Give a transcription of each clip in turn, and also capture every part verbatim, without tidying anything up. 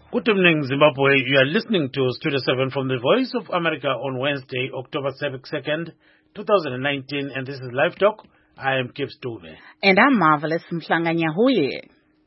Good evening, Zimbabwe. You are listening to Studio seven from the Voice of America on Wednesday, October second, twenty nineteen, and this is Live Talk. I am Kip Stuve. And I'm Marvelous Mhlanganyahuye.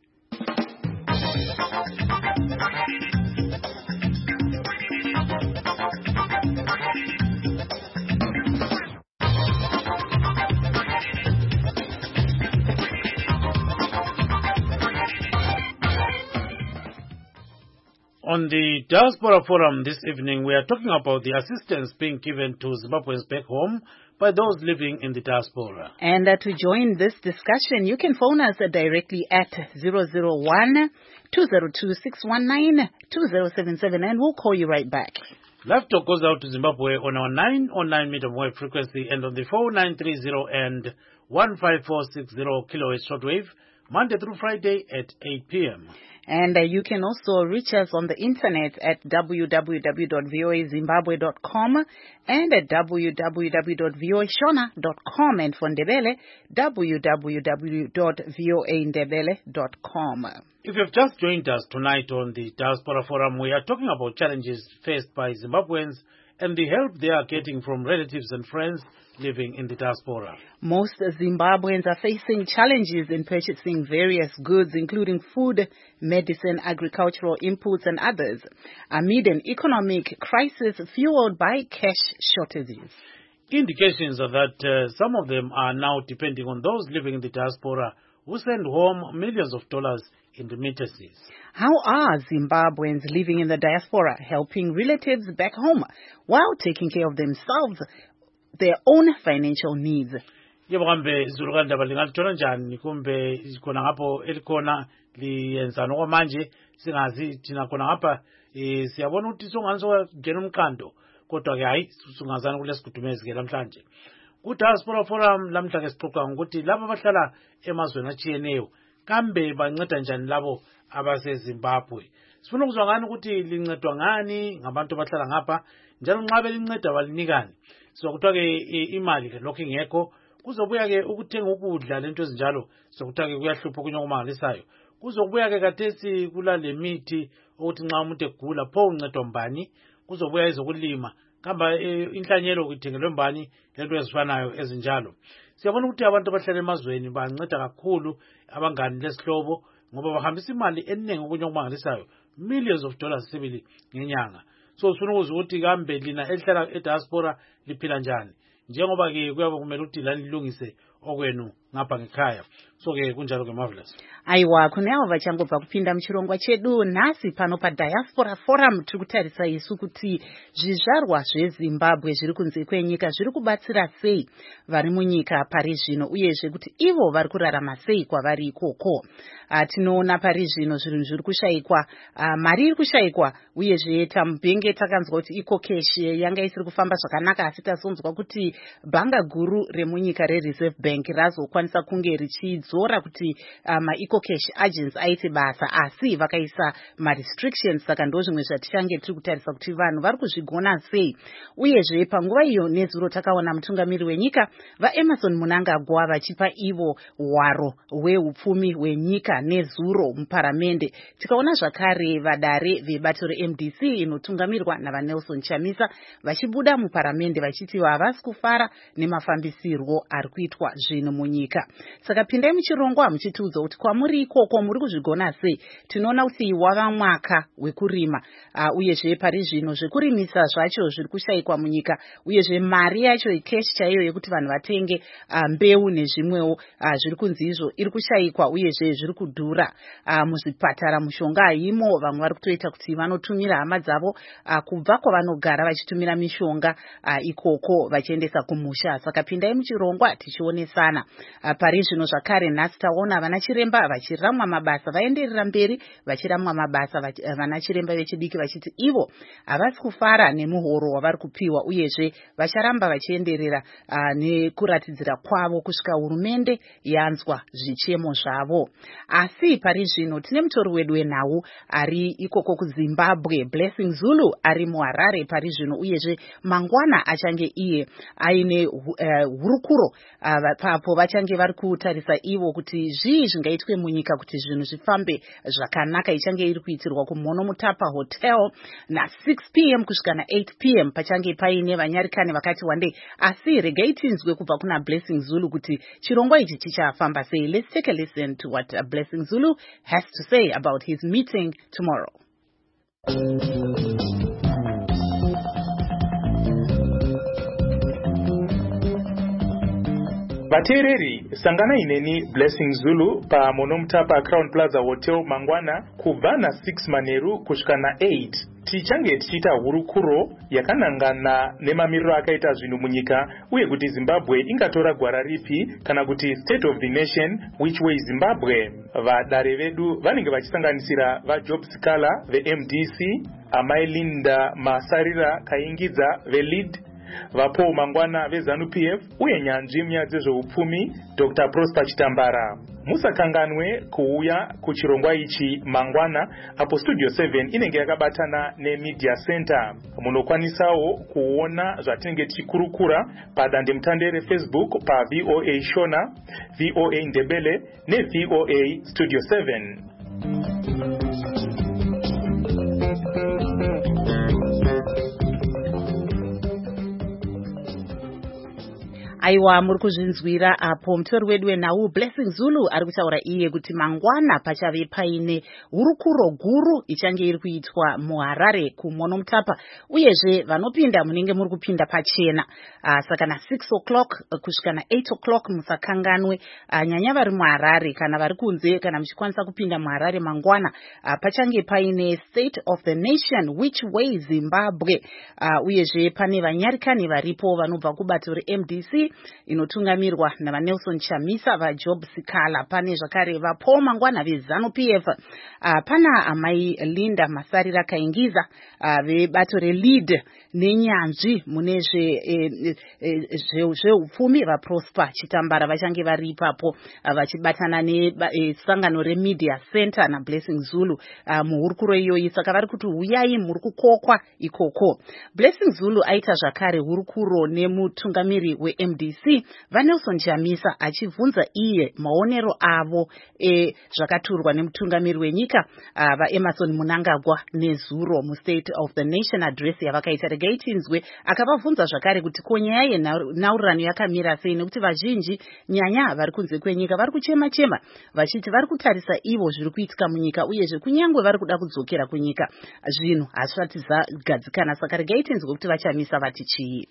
On the Diaspora Forum this evening, we are talking about the assistance being given to Zimbabweans back home by those living in the diaspora. And uh, to join this discussion, you can phone us uh, directly at zero zero one, two zero two, six one nine, two zero seven seven, and we'll call you right back. Live Talk goes out to Zimbabwe on our nine oh nine medium wave frequency and on the four nine three zero and one five four six zero kilohertz shortwave, Monday through Friday at eight p.m. And uh, you can also reach us on the internet at w w w dot v o a zimbabwe dot com and at w w w dot v o a shona dot com, and for Ndebele, w w w dot v o a ndebele dot com. If you've just joined us tonight on the Diaspora Forum, we are talking about challenges faced by Zimbabweans and the help they are getting from relatives and friends living in the diaspora. Most Zimbabweans are facing challenges in purchasing various goods, including food, medicine, agricultural inputs, and others, amid an economic crisis fueled by cash shortages. Indications are that uh, some of them are now depending on those living in the diaspora who send home millions of dollars in remittances. How are Zimbabweans living in the diaspora helping relatives back home while taking care of themselves, their own financial needs? Yebo kambe izulu kandaba lingalithola njani kumbe khona ngapho elikhona liyenzana okwamanje singazi thina khona ngapha eh siyabona ukuthi songanzo ngena umqando kodwa ke hayi singazana kulesigudumezi ke namhlanje. Ku Diaspora Forum lamhla ke sixoxa ukuthi labo abahlala emazweni atshiyeneyo kambe banceda njani labo abase Zimbabwe. Sifuna ukuzwa ngani ukuthi lincedwa ngani ngabantu abahlala ngapha njalo nxa belinceda balinikani. So kuthiwa ke imali ke lokho ingekho kuzobuya ke ukuthenga ukudla lento ezinjalo so kuthiwa ke kuyahlupha kunye okumangalisayo. Kuzobuya ke kathesi kula lemithi ukuthi nxa umuntu egula pho uncedwa mbani, kuzobuya izokulima kamba inhlanyelo ukuthengelwe mbani lento ezifanayo ezinjalo. Siyabona ukuthi abantu abahlala emazweni banceda kakhulu abangani lesihlobo ngoba bahambisa imali eningi kunye okumangalisayo, millions of dollars sibili ngenyanga. So sifuna ukuzwa ukuthi kambe lina elihlala ediaspora liphila njani njengoba ke kuyabe kumele ukuthi lani lilungise okwenu ngapha ngekhaya. So ke kunjalo ke Marvelous. Aiwa, kuneavo vachangobva kupinda muchirongwa chedu nhasi pano paDiaspora Forum tiri kutarisa isu kuti zvizvarwa zveZimbabwe zviri kunze kwenyika zviri kubatsira sei vari munyika pari zvino uyezve kuti ivo vari kurarama sei kwavari ikoko. Uh, tinoona pari zvino zvinhu zviri kushayikwa, uh, mari iri kushayikwa uyezve tamubhenge takanzwa kuti ikokeshi yanga isiri kufamba zvakanaka, asi tasonzwa kuti bhanga guru remunyika reReserve Bank razokwanisa kunge richidzora kuti uh, ma-ecocash agents aite basa, asi vakaisa ma-restrictions. Saka ndo zvimwe zvatichange tiri kutarisa kuti vanhu vari kuzvigona sei. Uyezve panguva iyo nezuro takaona mutungamiri wenyika vaEmerson Mnangagwa vachipa ivo hwaro hweupfumi hwenyika nezuro muparamende. Tikaona zvakare vadare vebato reM D C inotungamirwa navaNelson Chamisa vachibuda muparamende vachiti havasi kufara nemafambisirwo ari kuitwa zvino munyika. Saka pindai muchirongwa muchitiudza kuti kwamuri ikoko muri kuzvigona sei. Tinoona kuti wava mwaka wekurima, uh, uyezve pari zvino zvekurimisa zvacho zviri kushayikwa munyika, uyezve mari yacho cash chaiyo yekuti vanhu vatenge uh, mbeu nezvimwewo uh, zviri kunzi izvo iri kushayikwa uyezve zviri kudhura. Uh, muzvipatara mushonga haimo, vamwe vari kutoita kuti vanotumira hama dzavo uh, kubva kwavanogara vachitumira mishonga uh, ikoko vachiendesa kumusha. Saka pindai muchirongwa tichionesana. Uh, pari zvino zvakare nhasi taona vana chiremba vachiramwa mabasa vaenderera mberi vachiramwa mabasa vachi, uh, vana chiremba vechidiki vachiti ivo havasi kufara nemuhoro wavari kupiwa uyezve vacharamba vachienderera uh, nekuratidzira kwavo kusvika hurumende yanzwa zvichemo zvavo. Asi pari zvino tine mutori wedu wenhau ari ikoko kuZimbabwe, Blessing Zulu ari muHarare pari zvino, uyezve mangwana achange iye aine uh, hurukuro uh, papo vachange vachange vari kutarisa ivo kuti zvii zvingaitwe munyika kuti zvinhu zvifambe zvakanaka. Ichange iri kuitirwa kuMono Mutapa Hotel na six p m kusvika na eight p m pachange paine vanyarikani vakati wandei. Asi regai tinzwe kubva kuna Blessing Zulu kuti chirongwa ichi chichafamba sei. Let's take a listen to what uh, Blessing Zulu has to say about his meeting tomorrow. Vateereri, sangana ineni Blessing Zulu pa Mono Mutapa Crown Plaza Hotel mangwana kubva na six manheru kusvika na eight. Tichange tichita hurukuro yakanangana nemamiriro akaita zvinhu munyika uye kuti Zimbabwe ingatora gwara ripi kana kuti state of the nation which way Zimbabwe. Vadare vedu vanenge vachisanganisira vaJob Sikala ve M D C, Amai Linda Masarira Kaingidza ve lead, vapo mangwana vezanu P F uye nyanzvi munyaya dzezveupfumi Doctor Prosper Chitambara. Musakanganwe kuuya kuchirongwa ichi mangwana apo Studio seven inenge yakabatana neMedia Center. Munokwanisawo kuona zvatinenge tichikurukura padande mutande reFacebook pa V O A Shona, V O A Ndebele ne V O A Studio seven. Aiwa, muri kuzvinzwira apo mutori wedu wenhau Blessing Zulu ari kutaura iye kuti mangwana pachave paine hurukuro guru ichange iri kuitwa muHarare kuMono Mutapa, uyezve vanopinda munenge muri kupinda pachena. Uh, saka na six o'clock kusvika na eight o'clock musakanganwe. Uh, nyanya vari muHarare kana vari kunze kana muchikwanisa kupinda muHarare mangwana, uh, pachange paine state of the nation which way Zimbabwe. Uh, uyezve pane vanyarikani varipo vanobva kubato reM D C inotungamirwa nava Nelson Chamisa, vaJob Sikala, pane zvakare vapo mangwana vezanu P F. Uh, pana Amai Linda Masarira Kaingiza uh, vebato re-lead nenyanzvi mune zveupfumi vaProsper Chitambara vachange vari ipapo uh, vachibatana nesangano uh, reMedia Center na Blessing Zulu uh, muhurukuro iyoyi. Saka vari kuti huyai muri kukokwa ikoko. Blessing Zulu aita zvakare hurukuro nemutungamiri weM D C vaNelson Chamisa achibvunza iye maonero avo e, zvakaturwa nemutungamiri wenyika uh, vaEmerson Mnangagwa nezuro muState of the Nation address yavakaita. Regai tinzwe akavabvunza zvakare kuti ko nyaya yenhaurirano yakamira sei, nekuti vazhinji nyanya vari kunze kwenyika vari kuchema chema vachiti vari kutarisa ivo zviri kuitika munyika, uyezve kunyangwe vari kuda kudzokera kunyika zvinhu hazvisati zvagadzikana. Saka regai tinzwe kuti vaChamisa vati chii.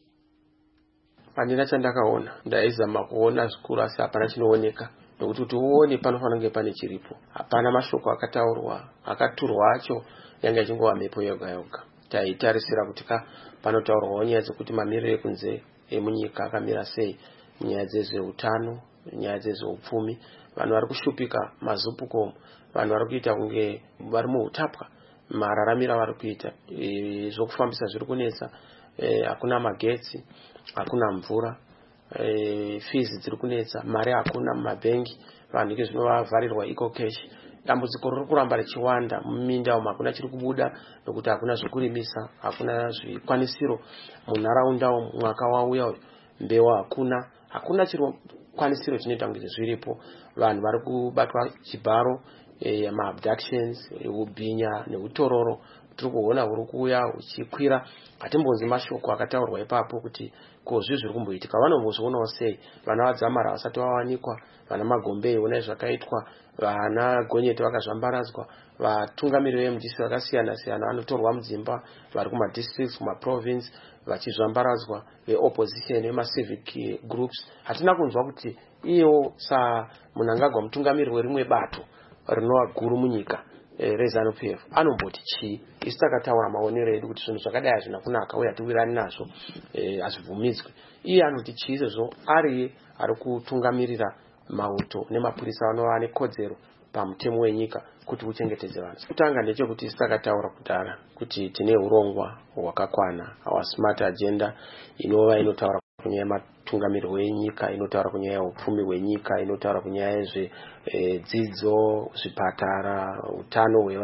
Handina chandakaona, ndaizama kuona zvikuru asi hapana chinooneka, nokuti kuti uone panofanira kunge pane chiripo. Hapana mashoko akataurwa, akaturwa acho yange achingova mhepo yoga yoga. Taitarisira kuti ka panotaurwawo nyaya dzekuti mamiriro ekunze emunyika akamira sei, nyaya dzezveutano, nyaya dzezveupfumi. Vanhu vari kushupika mazupuko, vanhu vari kuita kunge vari muhutapwa, mararamiro vari kuita, e, zvokufambisa zviri kunetsa, e, hakuna magetsi, hakuna mvura, e, fees dziri kunetsa, mari hakuna mumabhengi, vanhu ike zvinovavharirwa eco cash. Dambudziko riri kuramba richiwanda muminda umu, hakuna chiri kubuda nokuti hakuna zvekurimisa, hakuna zvikwanisiro munharaunda umu. Mwaka wauya uyu mbewa hakuna, hakuna chikwanisiro chinoita kunge zviripo. Vanhu vari kubatwa chibharo, e, maabductions, ubhinya neutororo tiri kuona huri kuuya uchikwira. Hatimbonzi mashoko akataurwa ipapo kuti ko zvi zviri kumboitika vanombozvionawo sei. Vana vadzamara vasati vawanikwa, vana Magombe ona zvakaitwa, vana Gonyeti vakazvambaradzwa, vatungamiri veM D C vakasiyana siyana vanotorwa mudzimba, vari kuma districts, kuma province vachizvambaradzwa, veopposition vemacivic groups. Hatina kunzwa kuti iyo sa Mnangagwa mutungamiri werimwe bato rinova guru munyika, e, rezanu P F anomboti chii. Isu takataura maonero edu kuti zvinhu zvakadai hazvina kunaka uye hatiwirirani nazvo, e, hazvibvumidzwe. Iye anoti chii izvozvo ari ari kutungamirira mauto nemapurisa vanova nekodzero pamutemo wenyika kuti uchengetedze vanhu. Kutanga ndechekuti isu takataura kudhara kuti tine urongwa hwakakwana, our smart agenda inova inotaura kunyaya yematungamiri wenyika, inotaura kunyaya yeupfumi hwenyika, inotaura kunyaya yezvedzidzo, zvipatara, utano hwevanhu,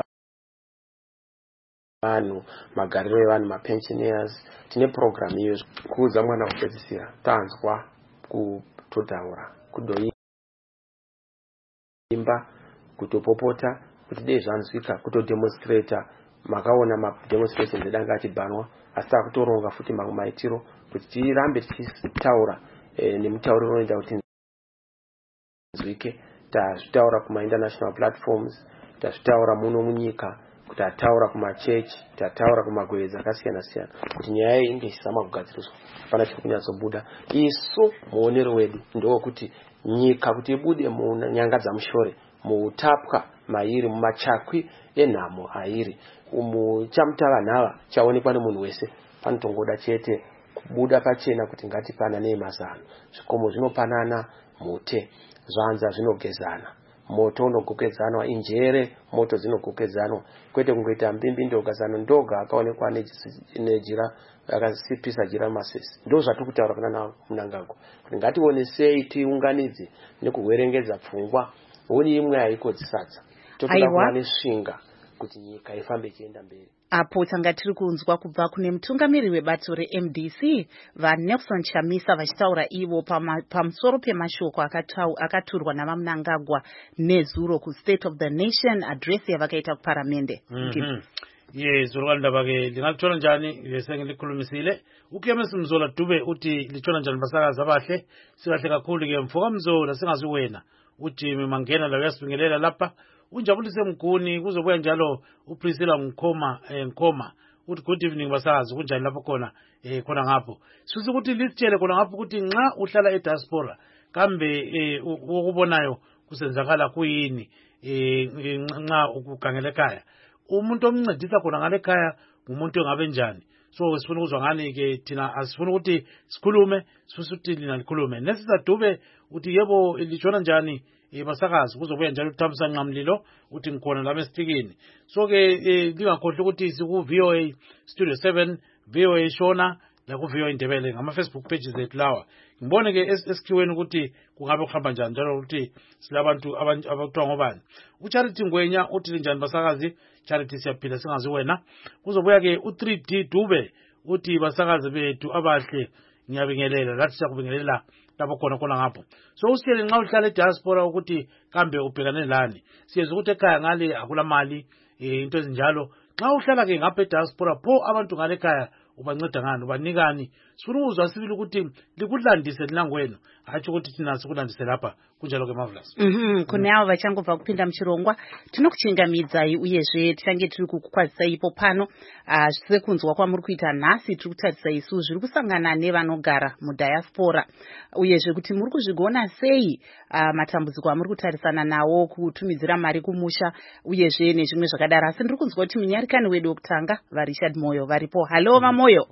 magariro evanhu, mapensioners. Tine program iyo kuudza mwana kupedzisira tanzwa kutotaura kudoimba kutopopota kuti dei zvanzwika kutodemonstrata makaona mademonstrations edanga achibhanwa asi takutoronga futi mamwe maitiro kuti tirambe tichitaura e, nemutauriro unoita kuti nzwike tazvitaura kuma international platforms tazvitaura muno munyika kuti ataura kumachechi tataura kumagwedzi akasiyana siyana kuti nyaya iyi inge ichizama kugadziriswa pana chiri kunyatsobuda. Isu muonero wedu ndokuti nyika kuti ibude munyanga dzamushore muutapwa mairi mumachakwi enhamo airi umu chamutava nhava chaonekwa nemunhu wese panotongoda chete kubuda pachena kuti ngatipanane mazano. Zvikomo zvinopanana mute, zvanza zvinogezana, moto unogokedzanwa, injere moto dzinogokedzanwa, kwete kungoita mbimbi ndoga zano ndoga akaonekwa nejira akasipisa jira masesi. Ndo zvati kutaura kana na Mnangagwa kuti ngationesei tiunganidze nekuverengedza pfungwa uri imwe haikodzisadza totoda kuva nesvinga kuti nyika ifambe ichienda mberi. Apo tanga tiri kunzwa kubva kune mutungamiri webato re-M D C vaNelson Chamisa vachitaura ivo pamusoro pemashoko akaturwa navaMnangagwa nezuro kuState of the Nation address yavakaita kuparamende. Mhm. Ye zuro ndabake lingathola njani lesenge likhulumisile ukuyemesa Mzola Dube uthi lithola njani basakaza abahle sikahle kakhulu ke mfoka Mzola singazi wena uthi mangena la uyasibingelela lapha unjabulise Mguni kuzobuya njalo uPriscilla Nkoma Nkoma uthi good evening basazi kunjani lapho khona eh khona ngapho sifisa ukuthi lisitshele khona ngapho ukuthi nxa uhlala eDiaspora kambe ukubonayo kusenzakala kuyini eh nxa ukugangela ekhaya umuntu omncedisa khona ngale ekhaya ngumuntu engabe njani. So sifuna ukuzwa ngani ke thina asifuna ukuthi sikhulume sifuna ukuthi lina likhulume nesizathu Dube uthi yebo litshona njani basakazi kuzobuya njalo uThamsanqa Nqamlilo uthi ngikhona la eStikini. So ke lingakhohle ukuthi siku V O A Studio seven V O A Shona la ku V O A Ndebele ngama Facebook pages ethu lawa ngibone ke esikhiweni ukuthi kungabe kuhamba njani njalo ukuthi silabantu abakuthiwa ngobani. uCharity Ngwenya uthi njani basakazi. Charity siyaphila singazi wena. Kuzobuya ke u three D Dube uthi basakazi bethu abahle ngiyabingelela lathi sakubingelela lapho khona khona ngapho. So usiyele nxa uhlala eDiaspora ukuthi kambe ubhekane lani siyeza ukuthi ekhaya ngale akula mali into ezinjalo nxa uhlala ke ngapha eDiaspora pho abantu ngale ekhaya ubanceda ngani ubanikani sifuna ukuzwa sibili ukuthi likudlandise linangwenu hathi ukuthi thina sikulandise lapha kunjalo ke Marvelous. Mhm kune avo vachangobva kupinda muchirongwa tinokuchingamidzai uyezve tichange tiri kukwazisa ipo pano sekunzwa kwamuri kuita nhasi tiri kutarisa isu zviri kusangana nevanogara muDiaspora uyezve kuti muri kuzvigona sei matambudziko amuri kutarisana nawo kutumidzira mari kumusha uyezve nezvimwe zvakadaro asi ndiri kunzwa kuti munyarikani wedu wekutanga vaRichard Moyo varipo. Halo vaMoyo.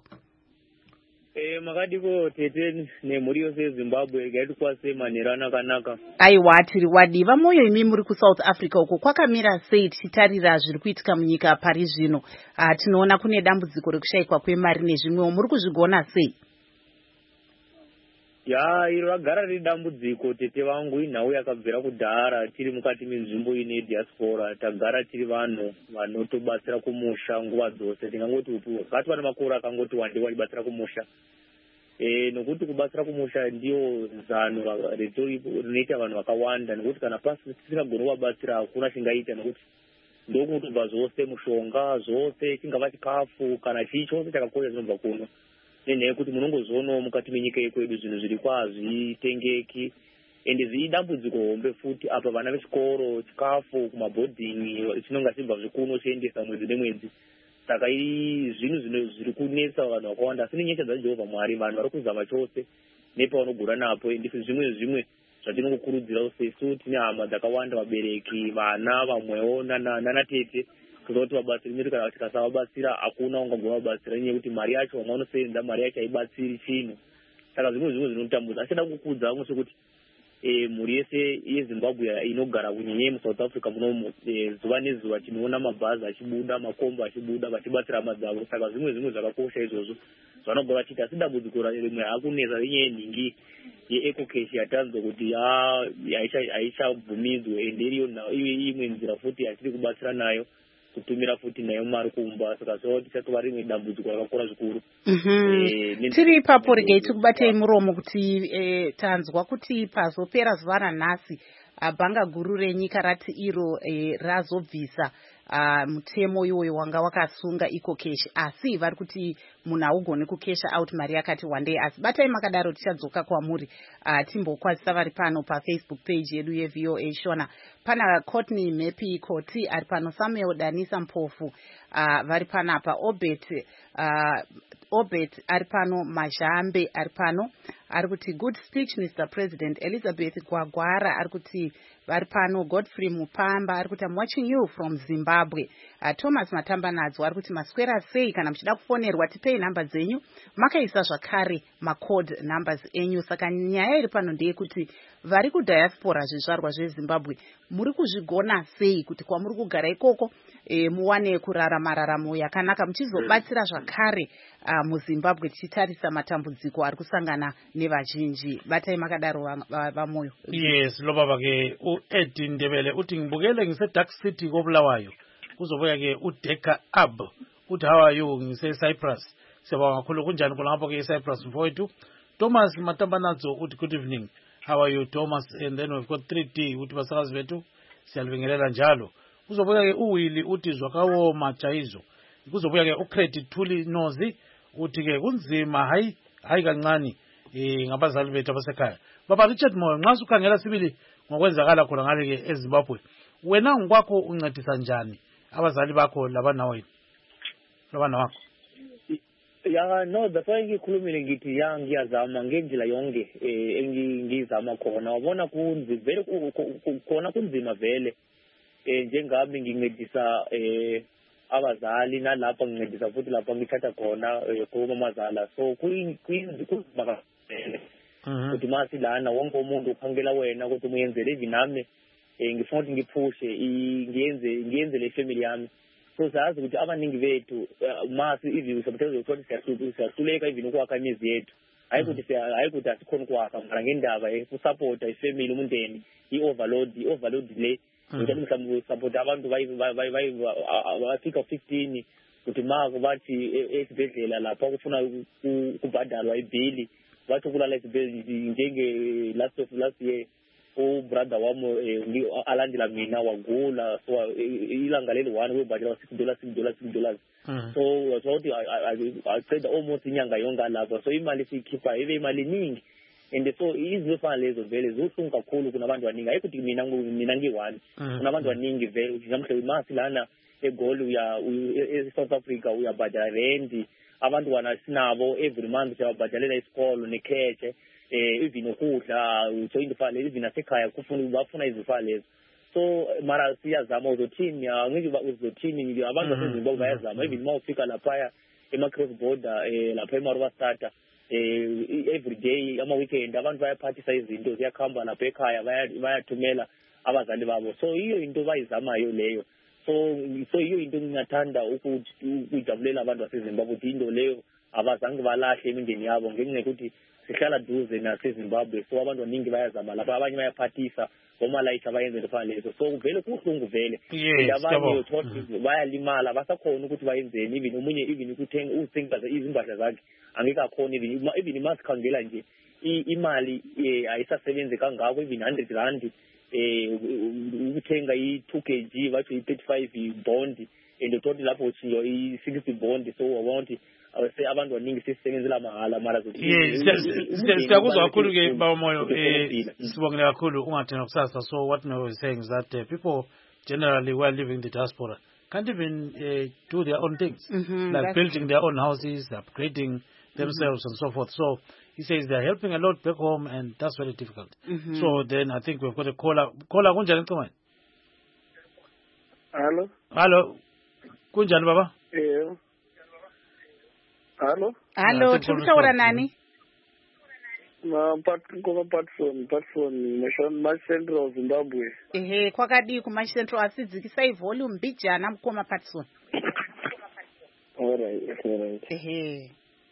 Eh makadiko tete nemhuri yose yeZimbabwe gaiti kwase manerana kanaka. Aiwa tiri wadiva Moyo imi muri kuSouth Africa uko kwakamira sei tichitarira zviri kuitika munyika pari zvino. Ah tinoona kune dambudziko rekushayikwa kwemari nezvimwewo muri kuzvigona sei? Ya iro ragara riri dambudziko tete vangu inhau yakabvira kudhara tiri mukati menzvimbo ine Diaspora tagara tiri vanhu vanotobatsira kumusha nguva dzose tingangoti utu kati vana makore akangoti wande waibatsira kumusha e nokuti kubatsira kumusha ndiyo zano rinoita vanhu vakawanda nekuti kana pasi tisingagona kuvabatsira hakuna chingaita nekuti ndokunotobva zvose mushonga zvose chingava chikafu kana chii chose chakakosha chinobva kuno nenyaya yekuti munongozoona mukati menyika yekwedu zvinhu zviri kwazvitengeki ende zvidambudziko hombe futi apa vana vechikoro chikafu kumabhodhingi chinonga chibva zvikuno chiendesa mwedzi nemwedzi saka zvinhu zviri kunetsa vanhu vakawanda asi nenyasha dzaJehovha Mwari vanhu vari kuzama chose nepavanogura napo ende zvimwe zvimwe zvatinongokurudzira sesu tine hama dzakawanda vabereki vana vamwewo nanatete kuti vabatsiri miri kana tikasavabatsira hakuna ungagona vabatsira nenyaya yekuti mari yacho vamwe vanosenza mari yacho haibatsiri chinhu saka zvimwe zvimwe zvinotambudza achida kukudza vamwe sekuti mhuri yese yeZimbabwe inogara kunyanya muSouth Africa munomu zuva nezuva tinoona mabhazi achibuda makombo achibuda vachibatsira hama dzavo saka zvimwe zvimwe zvakakosha izvozvo zvanogona vachiita asi dambudziko rimwe hakunetsa renyaya yenhingi yeEcocash yatanzwa kuti haichabvumidzwe ende iriyo imwe nzira futi yatiri kubatsira nayo kutumira futi nayo mari kumba saka so tisatova rimwe dambudziko rakakura zvikuru. Tiri ipapo regai tikubatei muromo kuti eh, tanzwa kuti pazopera zuva ranhasi bhanga guru renyika rati iro eh, razobvisa uh, mutemo iwoyo wanga wakasunga ikokeshi, asi vari kuti munhu haugoni kukesha out mari yakati wandei. Asi batai makadaro tichadzoka kwamuri uh, timbokwazisa vari pano pafacebook page yedu yeV O A Shona. Pana Courtney Mepi Koti ari pano, Samuel Danisa Mpofu uh, vari panapa, Obet uh, Obet ari pano, Majambe ari pano ari kuti good speech Mister President. Elizabeth Gwagwara ari kuti vari pano, Godfrey Mupamba ari kuti I'm watching you from Zimbabwe. uh, Thomas Matambanadzo ari kuti maswera sei, kana muchida kufonerwa tipei nhamba dzenyu, makaisa zvakare macode numbers enyu. Saka nyaya iri pano ndeyekuti vari kudiaspora zvizvarwa zveZimbabwe muri kuzvigona sei kuti kwamuri kugara ikoko e, muwane kurara mararamo yakanaka muchizobatsira zvakare uh, muZimbabwe tichitarisa matambudziko ari kusangana nevazhinji. Batai makadaro vamoyo. Yes, lobaba ke uEddie Ndebele uthi ngibukele ngise Dark City koBulawayo, kuzobuya ke uDeka Ab uthi how are you ngise Cyprus. Siyabonga kakhulu, kunjani kulapho ke eCyprus mfowethu. Thomas Matambanadzo uthi good evening, how are you Thomas? And then we've got three D uthi basakazi bethu siyalibingelela njalo. Kuzobuya ke uWilly uthi zwakawo majayizo. Kuzobuya ke uCredit Thuli Nozi uthi ke kunzima hayi hayi kancane eh ngabazali bethu abasekhaya. Baba Richard Moyo, nxa ukhangela sibili ngokwenzakala khona ngale ke eZimbabwe, wena ngokwakho uncedisa njani abazali bakho labana wena labana wakho? Ya no, that's why ngikhulumile ngithi ya ngiyazama ngendlela yonke eh engizama khona. Wabona kunzi vele khona kunzima vele eh njengami ngincedisa eh abazali nalapha ngincedisa futhi lapha ngithatha khona kuba mazala. So kuyinzi kunzima vele ukuthi masi lana wonke umuntu ukhangela wena ukuthi umuyenzele ivinami eh ngifuna ukuthi ngiphushe ngiyenze ngiyenze le family yami. So sazi ukuthi abaningi bethu masi ivi sometimes ukuthi siyahluleka even ukwakha imizi yethu, hayi ukuthi hayi ukuthi asikhona ukwakha mara ngendaba yokusupport ifamily umndeni i-overload i-overload le ukuthi mhlawumbe support abantu bayifika fifteen ukuthi mako bathi esibhedlela lapha kufuna kubhadalwa ibhili bathi kulala esibhedlela njenge last of last year ubrother wami alandela mina wagula, so ilanga leli one webhadala six dollars six dollars six dollars. So wathi I said almost inyanga yonke lapha, so imali sikhipha ibe imali ningi. And so izifana lezo vele zihlungu kakhulu kunabantu abaningi, ayikuthi mina mina ngiyi-one kunabantu abaningi vele ngamhle imasi lana eGoli uya eSouth Africa uyabhadala rent, abantu wana sinabo every month siyabhadalela isikolo nekheche eh even ukudla ujoin file even asekhaya kufuna bafuna izifana lezo. So mara siyazama uzothini ngeke uzothini abantu baseZimbabwe bayazama even mawufika lapha ema cross border eh lapha eMaruwa starter eh every day ama weekend abantu bayaphathisa izinto ziyakhamba lapha ekhaya bayathumela abazali babo. So iyo into bayizamayo leyo. So so iyo into ngingathanda ukuthi ujabulela abantu baseZimbabwe ukuthi into leyo abazange balahle imindeni yabo ngenxa ukuthi sihlala duze naseZimbabwe. So abantu abaningi bayazama lapha, abanye bayaphathisa ngomalayitha bayenze lefana lezo. So vele kuhlungu vele abanye uthothe bayalimala basakhona ukuthi bayenzeni, even umunye even ukuthenga uthenga izimbahla zakhe angeke akhona even even masikhangela nje imali ayisasebenze kangako even one hundred rand eh ukuthenga i-two kilograms bathi i-thirty-five bond and uthothe lapho uchiyo i-sixty bond. So wabona awuse abantu abaningi sisebenzela mahala mara zokuthi siyakuzwa kakhulu ke baba Moyo, eh sibongela kakhulu ungathena kusasa. So what I was saying is that uh, people generally who are living in the diaspora can't even uh, do their own things, mm-hmm, like building their own houses, upgrading themselves, mm-hmm, and so forth. So he says they're helping a lot back home, and that's very difficult. Mm-hmm. So then I think we've got a caller. Caller, kunjani Ncumane? Hello. Hello. Kunjani baba? Eh. Hello. Hello, tumtaura nani? Ma Patko Patson, Patson, Mission Match Central Zimbabwe. Ehe, kwakadi ku Match Central asidzikisa ivolume bijana mkoma Patson. All right, all right. Ehe.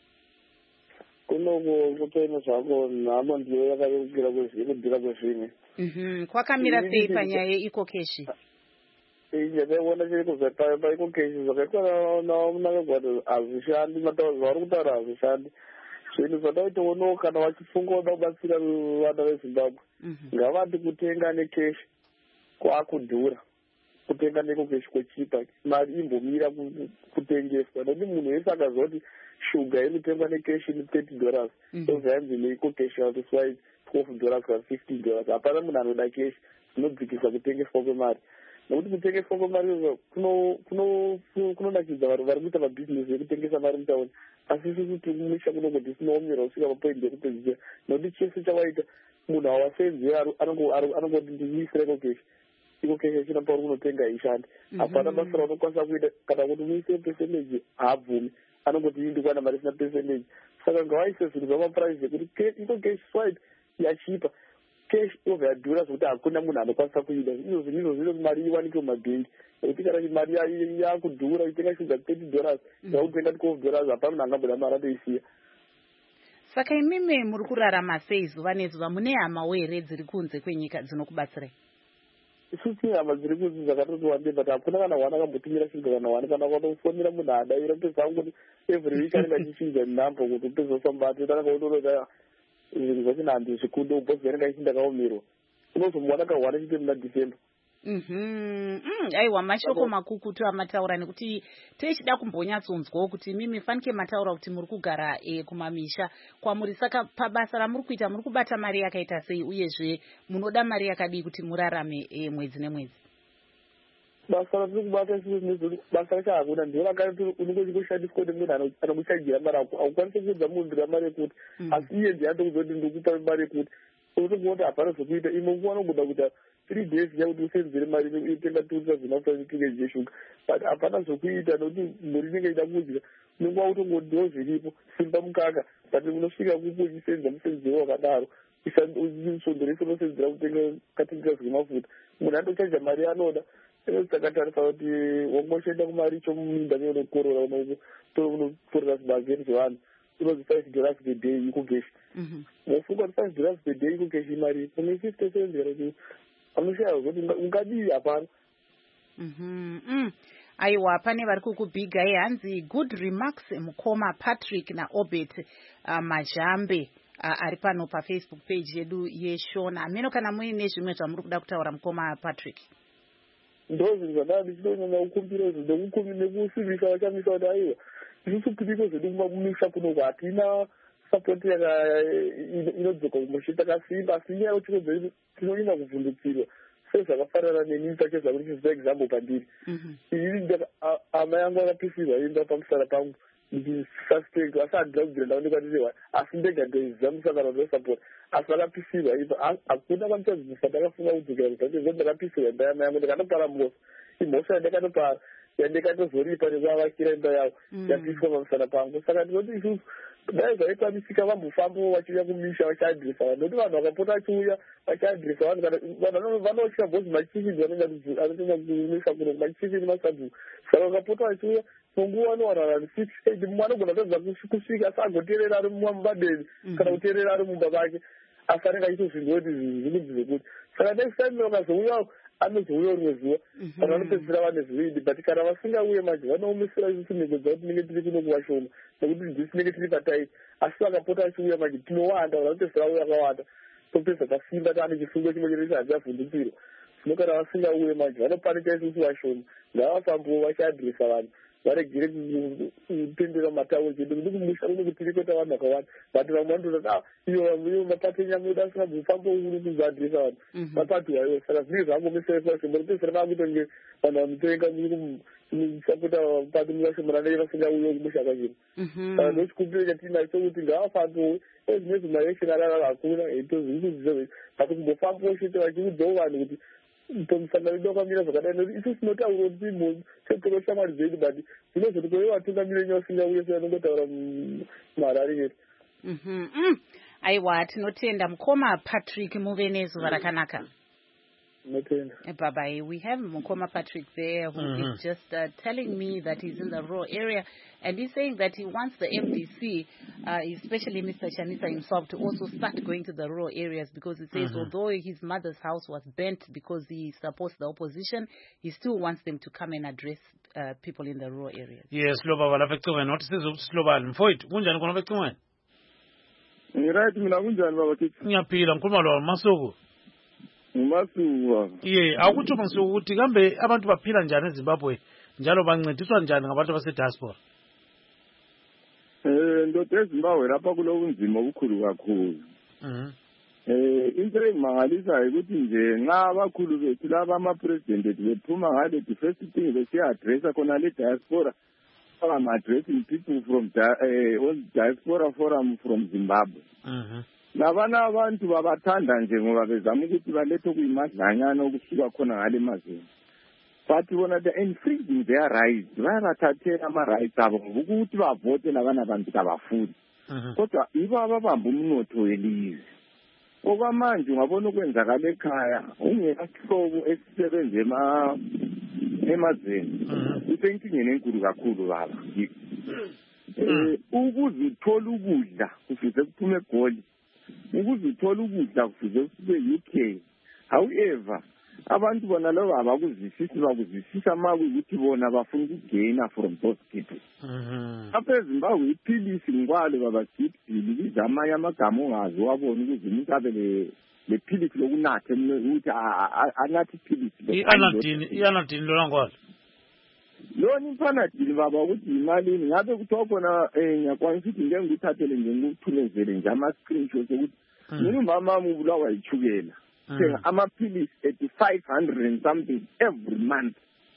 Kuno kupena zvako namo ndiyo yakayokira kwezviri kudira kwezvini. Mhm, kwakamira sei panyaya ikokeshi? ndakaona chiri kubva paikokeshi zvakaitwa namunangagwada hazvishandi matauro zvavari kutaura hazvishandi zvinhu zvadaitoonawo kana vachifunga vada kubatsira vana vezimbabwe ngavati kutenga nekeshi kwakudhura kutenga nekokeshi kwechipa mari imbomira kutengeswa nokuti munhu wese akaziva kuti shuga iri kutengwa nekeshi ni thirty dollars ozvainzi neikokeshi atiswai twelve dollars kana fifteen dollars hapana munhu anoda keshi zvinodzikisa kutengeswa kwemari nokuti kutengeswa kwemari kunonakidza vanhu vari kuita mabhizinesi ekutengesa mari mutauni asi isusu tikumisha kunongoti sinoomera kusvika papoindi yekupedzisira nokuti chese chawaita munhu awasenzera anongoti ndimisira ikokeshi ikokeshi achina pauri kunotenga haishandi hapana basa raunokwanisa kuita kana kuti muise pesendeji haabvumi anongoti indikwana mari isina pesendeji saka ngawaise zvinhu zvamapuraisi ekuti ikokeshi swide yachipa keshi obva yadhura zvokuti hakuna munhu anokwanisa kuida izvo zvinhu zvino mari iwanike mumabhengi nekuti kana mari yakudhura itenga shuga thirty dollars yakutenga twelve dollars hapana munhu angamboda mari atoisiya. Saka imimi muri kurarama sei zuva nezuva? Mune hamawo here dziri kunze kwenyika dzinokubatsirai? isusu hama dziri kunze dzakatoti wande but hakuna kana hwana akambotumira shuga kana hwana kana kwanofonera munhu adaira pezangu kuti every week anenge achichinja nhamba kuti upezosambati tanaka unonoda zvinhu zvachina handi zvikudo ubhozi yanenge ichinda kaomerwa unozomuwana kahwana chite muna December. Aiwa, mashoko makukutu amataura nekuti tichida kumbonyatsonzwawo kuti mimi fanike mataura kuti muri kugara kumamisha kwamuri, saka pabasa ramuri kuita muri kubata mari yakaita sei uyezve munoda mari yakadii kuti murarame mwedzi nemwedzi? basa ratiri kubata isusu basa racho hakuna ndiyo rakati unenge uchishandiswa nemunhu anokuchanjira mari ako haukwanisi kuedza munhu ramari yekuti asi iye ndiye andokuzoti ndikupa mari yekuti unotokuona kuti hapana zvokuita imwe nguva anogoda kuita three days yakuti usenzere mari itenga two thousand after jeshuga but hapana zvokuita nokuti mhuri inenge ida kudya unenge wakutongotiwo zviripo simba mukaka but unosvika kupo uchisenza musenzero wakadaro isondorese unosenzera kutenga katenga zvemafuta munhu andochanja mari anoda takatarisa kuti wangoshaenda kumaricho muminda neunokorora unoko unotorera zibageni zvevanhu unozi five dollars per day ikokeshi mofunga kuti five dollars per day ikokeshi mari kune fifty senzera kuti anoshaya kuti ungadii hapana. Aiwa, pane vari kukubhigai hanzi good remarks Mukoma Patrick naObet uh, Majambe uh, ari pano pafacebook page yedu yeshona. Ameno kana muine zvimwe zvamuri kuda kutaura Mukoma Patrick? ndo zvinhu zvadai ndichitonyanya kukumbira izvo nekusimbisa vachamisa kuti aiwa isusu kudiko zvedu kumamumisha kunoko hatina sapoti inodzoka kumusha takasimba asi nyaya yekuti tinonyanya kuvhundutsirwa sezvakafanana neni pacheza kuti chiziva example pandiri ini amai angu akapisirwa imba pamusara pangu ndichisastenga asi handida kubvira ndaonekwa ndirewa asi ndega ndoiziva musangano ndosapota asi vakapisirwa imba hakuna kwanisazimusa ndakafunga kudzokera kuzvacho ndakapisirwa imba yamai yangu ndikandopara mhosva imhosva yandakandopara yandikatozoripa nekuvavakira imba yavo yapiswa pamusana pangu saka ndinoti isusu dai zvaikwanisika vambofambawo vachiuya kumisha vachiadhiresa vanhu nokuti vanhu vakapota vachiuya vachiadhiresa vanhu kana vanhu vanochira bhozi machifini vanenge kumisa kuno machifini masabhuku saka vakapota vachiuya munguva anowana vanhu six eight mumwe anogona kutadza kusvika asi agoteerera ari mumabadeni kana kuteerera ari mumba vake asi anenge achitozvingoti zvinudzi zvekuti saka next time vakazouya anozouya rimwe zuva kana vanopedzisira vane zvividi but kana vasingauye manje vanoomesera isusu mhiko dzavo tinenge tiri kuno kuvashoma nekuti ndisi tinenge tiri patai asi vakapota vachiuya manje tinowanda vanopedzisira uya akawanda topedza tasimba taane chifungo chimwe chete chadzavhundutsirwa zvino kana vasingauye manje vanopanika isusu vashoma ngavafambowo vachiadhiresa vanhu varegere kutendera mataundi edu kuti kumusha kuno kutirikota vanhu vakawanda but vamwe vanototi iyo mapato enyama edu asingazofamba uri kuzoadhiresa vanhu mapato ayo saka zvinenge zvangomeserefashoma kupedzisira vakutonge vanhu vanotenga sapota pato muvashomana nei vasingauye kumusha kwachino saka ndochikumbiro chatinacho kuti ngavafambowo ezvinezvi maelection arara hakuna etozvikuziva but kumbofambowo chete vachiudzawo vanhu kuti tomusangano ida kwamira zvakadai nokuti isusu tinotaura kuti totoro shamwari dzedu but zvinozoti kove vatungamiri enye vasingauye sevanongotaura muharare yedu. Aiwa, tinotenda Mukoma Patrick, muve nezuva rakanaka. Bye bye. We have Mukoma Patrick there who mm-hmm. is just uh, telling me that he's in the rural area, and he's saying that he wants the M D C, uh, especially Mister Chanisa himself, to also start going to the rural areas, because he says mm-hmm. although his mother's house was burnt because he supports the opposition, he still wants them to come and address uh, people in the rural areas. Yes, Loba Valafektuan. What is this Slovan? Foyt, Unjan Konavektuan. Right, Minagunjan, Yapila, Kumalo, Masugu. Masuwa. Ye, akutsho masuku ukuthi kambe abantu baphila njani eZimbabwe njalo bancediswa njani ngabantu base diaspora? Eh ndoto eZimbabwe lapha kulobunzima obukhulu kakhulu. Mhm. Eh into emangalisayo ukuthi nje nxa abakhulu bethu laba ama president bephuma ngale the first thing besiya address khona le diaspora, I'm addressing people from eh on diaspora forum from Zimbabwe. Mhm. Labana abantu babathanda nje ngoba bezama ukuthi balethe kuyimadlanyana okusuka khona ngale mazweni. But bona the infringing their rights, bayathathela ama rights abo ukuthi bavote labana bantu abafuni. Kodwa ibo ababamba umnotho welizwe. Okwamanje ungabona ukwenzakala ekhaya, ungekahlobo esisebenze ema emazweni. Usenkingeni enkulu kakhulu baba. Eh ukuzithola ukudla kufize kuphume egoli. Ukuze uthola ukudla kufize kube U K. However, abantu bona labo abakuzwisisi bakuzwisisa maku ukuthi bona bafuna ukugaina from those people. Mhm. Apha eZimbabwe iphilisi ngwalo baba sibili bizamanye amagama ongazi wabona ukuze umuntu abe le le philisi lokunatha ukuthi anathi iphilisi lo. I-anadine, i-anadine lo ngwalo. Lona imfanadini baba ukuthi imalini ngabe kuthiwa khona eh ngiyakwanisa ukuthi ngeke ngithathele nje ngikuthumezele nje ama screenshots ukuthi mina mama wami ubulawa yichukela thenga amaphilisi at five hundred and something every month.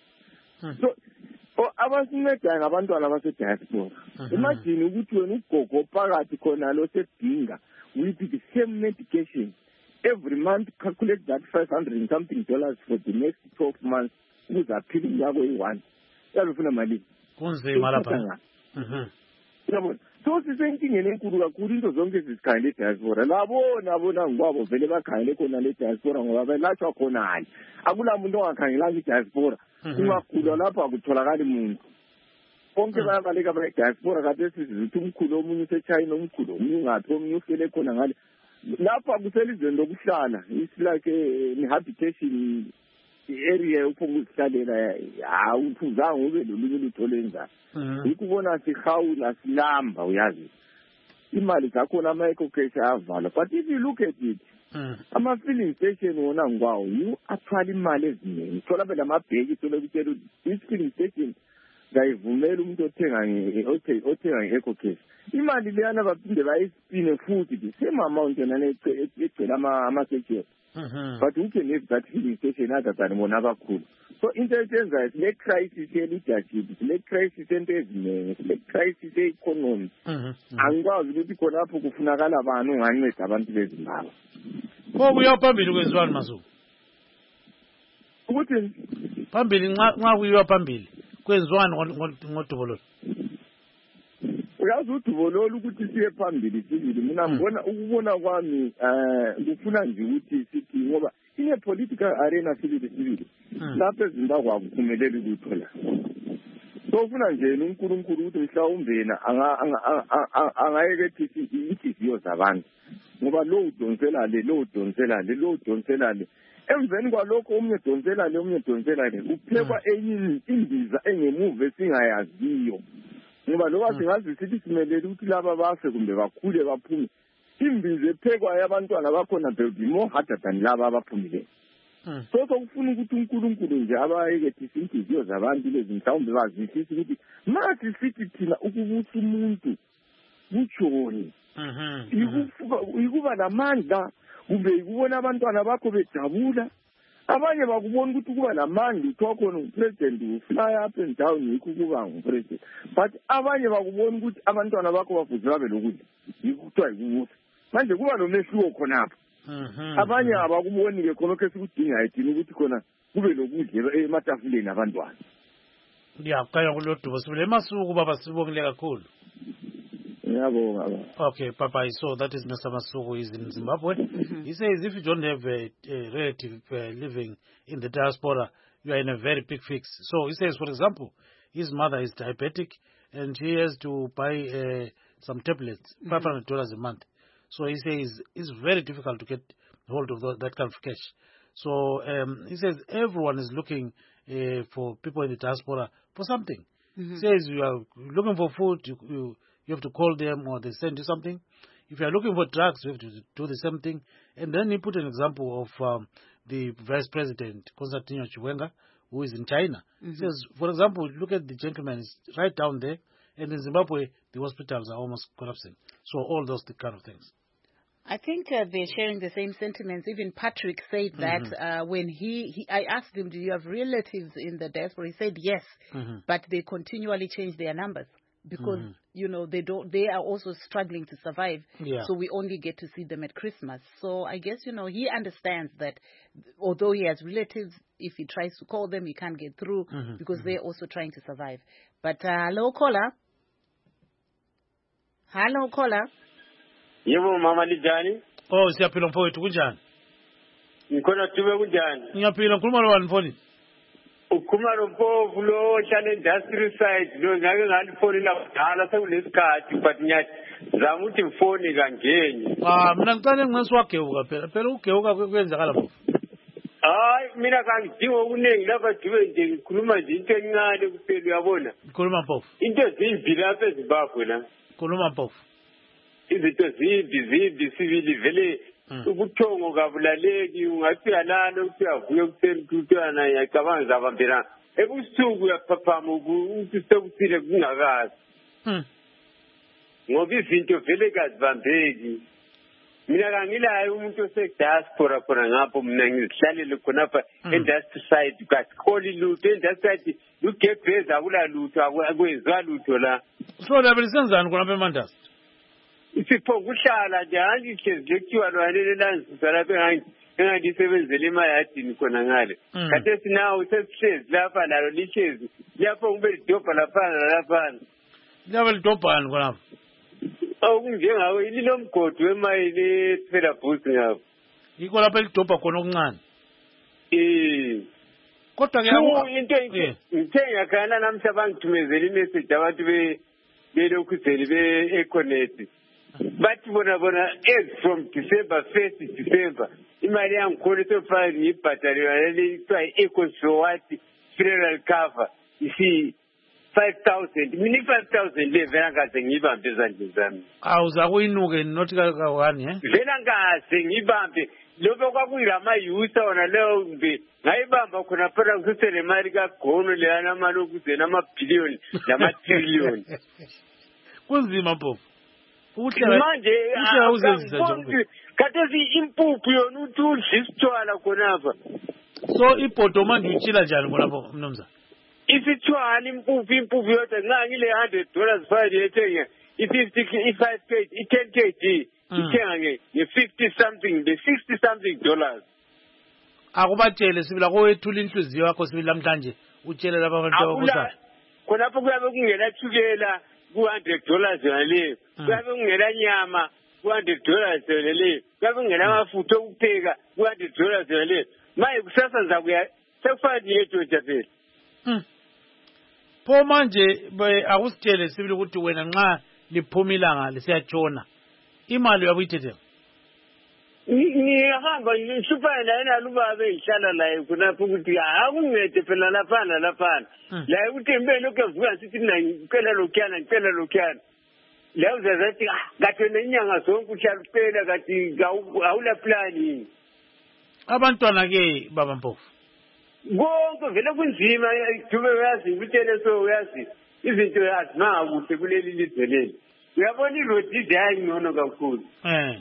So abasinceda ngabantwana base diaspora. Imagine ukuthi wena ugogo phakathi khona lo sedinga with the same medication every month, calculate that five hundred and something dollars for the next twelve months ukuze aphile nyaka oyi-one. Yabefuna mali kunzima lapha. Mhm. Yabona so sisenkingeni enkulu kakhulu into zonke sizikhangele diaspora labona bona ngwabo vele bakhangele khona le diaspora ngoba belashwa khona hayi akula muntu ongakhangelanga idiaspora ungagula lapha akutholakali umuntu bonke bayabaleka ba diaspora kade sizithi umkhulu omunye useChina umkhulu omunye ngathi omunye ufele khona ngale lapha kuselizweni lokuhlala isilake ni habitation area uphokuhlalela awuphuzanga ube lolunye lutholenza ikubona sihawula silamba uyazi imali zakhona ama eco cash avala. But if you look at it ama filling station wona ngwawo you actually imali eziningi thola phela amabheki thola ukutshela ukuthi filling station ngayivumela umuntu othenga nge othenga nge eco cash imali leyana baphinde bayispine futhi the same amount yona ecela ama ama section. Mhm. But who can have that filling station other than bona abakhulu? So into eyenza le crisis ye leadership, le crisis into eziningi, le crisis ye economy. Mhm. Angikwazi ukuthi khona lapho kufunakala abantu onganceda abantu bezimbabwe. Pho kuya phambili kwenziwani masuku? Ukuthi Phambili nxa nxa kuyiwa phambili kwenziwani ngodubololo? uyazi udubololo ukuthi siye phambili sibili mina ngibona ukubona kwami eh ngifuna nje ukuthi sithi ngoba ine political arena sibili sibili lapha eZimbabwe akuphumeleli ukuthola. So ufuna nje uNkulunkulu ukuthi mhlawumbe na angayeke ukuthi inhliziyo zabantu ngoba lo udonsela le lo udonsela le lo udonsela le emveni kwalokho omnye donsela le omnye donsela le kuphekwa enye indiza engemuva esingayaziyo ngoba lokho singazi sithi simelele ukuthi laba bafe kumbe bakhule baphume imbize ephekwa yabantwana bakhona baby more harder than laba abaphumile. So sokufuna ukuthi uNkulunkulu nje abayeke inhliziyo zabantu lezi mhlawumbe bazisisi ukuthi mathi sithi thina ukubusa umuntu kutshoni ikuba namandla kumbe ikubona abantwana bakho bejabula abanye bakubona ukuthi kuba namandla uthiwa khona upresident ufly up and down yikho kuba ngupresident but abanye bakubona ukuthi abantwana bakho bafuze babe lokudla yikho kuthiwa yikubusa manje kuba nomehluko khonapho. Abanye abakuboni ke khona ke sikudinga yithini ukuthi khona kube lokudla ematafuleni abantwana. Ngiyaqala kulodubo sibule masuku baba sibongile kakhulu. Okay, Papa, so that is Mister Masuku, who is in Zimbabwe. He says if you don't have a, a relative uh, living in the diaspora, you are in a very big fix. So he says, for example, his mother is diabetic and he has to buy uh, some tablets, five hundred dollars a month. So he says it's very difficult to get hold of the, that kind of cash. So um, he says everyone is looking uh, for people in the diaspora for something. Mm-hmm. He says you are looking for food, you, you, you have to call them or they send you something. If you are looking for drugs, you have to do the same thing. And then he put an example of um, the Vice President, Constantino Chiwenga, who is in China. Mm-hmm. He says, for example, look at the gentleman, it's right down there. And in Zimbabwe, the hospitals are almost collapsing. So all those kind of things. I think uh, they're sharing the same sentiments. Even Patrick said that mm-hmm. uh, when he, he, I asked him, do you have relatives in the diaspora? He said yes, mm-hmm. but they continually change their numbers because, mm-hmm. you know, they don't. They are also struggling to survive. Yeah. So we only get to see them at Christmas. So I guess, you know, he understands that although he has relatives, if he tries to call them, he can't get through mm-hmm. because mm-hmm. they're also trying to survive. But uh, hello, caller. Hello, caller. Yebo mama Lijani. Oh, siyaphila mfowethu kunjani? Ngikhona Dube kunjani? Ngiyaphila ngikhuluma nobani mfowethu? Ukhuluma noMpofu lo hlala industry side lo ngake ngalifoni la kudala sekulesikhathi but nyathi zama ukuthi ngifoni kangenye. Ah, mina ngicela nginqesi wagewuka phela. Phela ugewuka kwenzakala mfowethu. Hayi mina kangidinga okuningi lapha Dube nje ngikhuluma nje into encane kuphela uyabona. Khuluma mpofu. Into zimbi lapha eZimbabwe la. Khuluma mpofu. Izinto zimbi zimbi sibili vele ubuthongo kabulaleki ungathi uyalala ukuthi uyavuya ukuseni ukutwana yacabanga zabambela ebusuku uyaphaphama ukuthi sekuthile kungakazi ngoba izinto vele kazibambeki mina kangilayo umuntu osediaspora khona ngapho mina ngizihlalele khonapha industry side kasikoli lutho industry side lugebheza akulalutho akwenziwa lutho la so labelisenzani khonapha eMandasa isipho kuhlala nje angihlezi lekuthiwa lwanele lanzisa lapha engandisebenzele emayadini khona ngale kade sinawo sesihlezi lapha nalo lihlezi lapho kube lidobha laphana laphana labe lidobhani khonapha okunjengawo ilinomgodi wemayini phela boost ngapha yiko lapha lidobha khona okuncane eh kodwa ke into ngithenga kana namhla bangithumezela imessage abantu be belokutheli be Econet bathi bona bona as from December first December imali yangikhona sofana ngibhadalwa le kuthiwa eco-swati funeral cover isi five thousand mini five thousand le vela ngaze ngibambe ezandleni zami awuza kuyinuke nothi kawani eh vela ngaze ngibambe lokho kwakuyilama yusa wona leyo mbe ngayibamba khona phela kusele imali kaGono leyana mali okuze namabhillion nama trillion kunzima mpofu uhle manje usewuzenzisa nje kathesi impuphu yona uthi udlisithwala khonapha so ibhodo manje utshila njani khonapha mnumzana isithwala impuphu impuphu yodwa nxa ngile one hundred dollars file yethenga i-fifty i-five kg i-ten kg ithenga nge-fifty something the-sixty something dollars akubatshele sibila kowethula inhliziyo yakho sibili namhlanje utshele laba abantu ababusayo khonapho kuyabe kungela thukela ku hundred dollars yona leyo kuyabe kungela nyama ku hundred dollars yona leyo kuyabe kungela amafutha okupheka ku hundred dollars yona leyo manje kusasa ngizakuya sekufanele niyedontsha phela pho manje akusitshele sibili ukuthi wena nxa liphuma ilanga lisiyatshona imali uyabuyithethela ngiyahamba ngishupha la ubaba engihlala la khonapho ukuthi akuncede phela laphana laphana la ukuthi mbe lokho evuka sithi mina ngicela lokhuyana ngicela lokhuyana la uzazathi kathi nenyanga zonke uhlala uphela kathi awula plan abantwana ke baba Mpofu konke vele kunzima Dube uyazi ngitshele so uyazi izinto azimanga kuhle kuleli lizwe leli uyabona irodi ayingcono kakhulu eh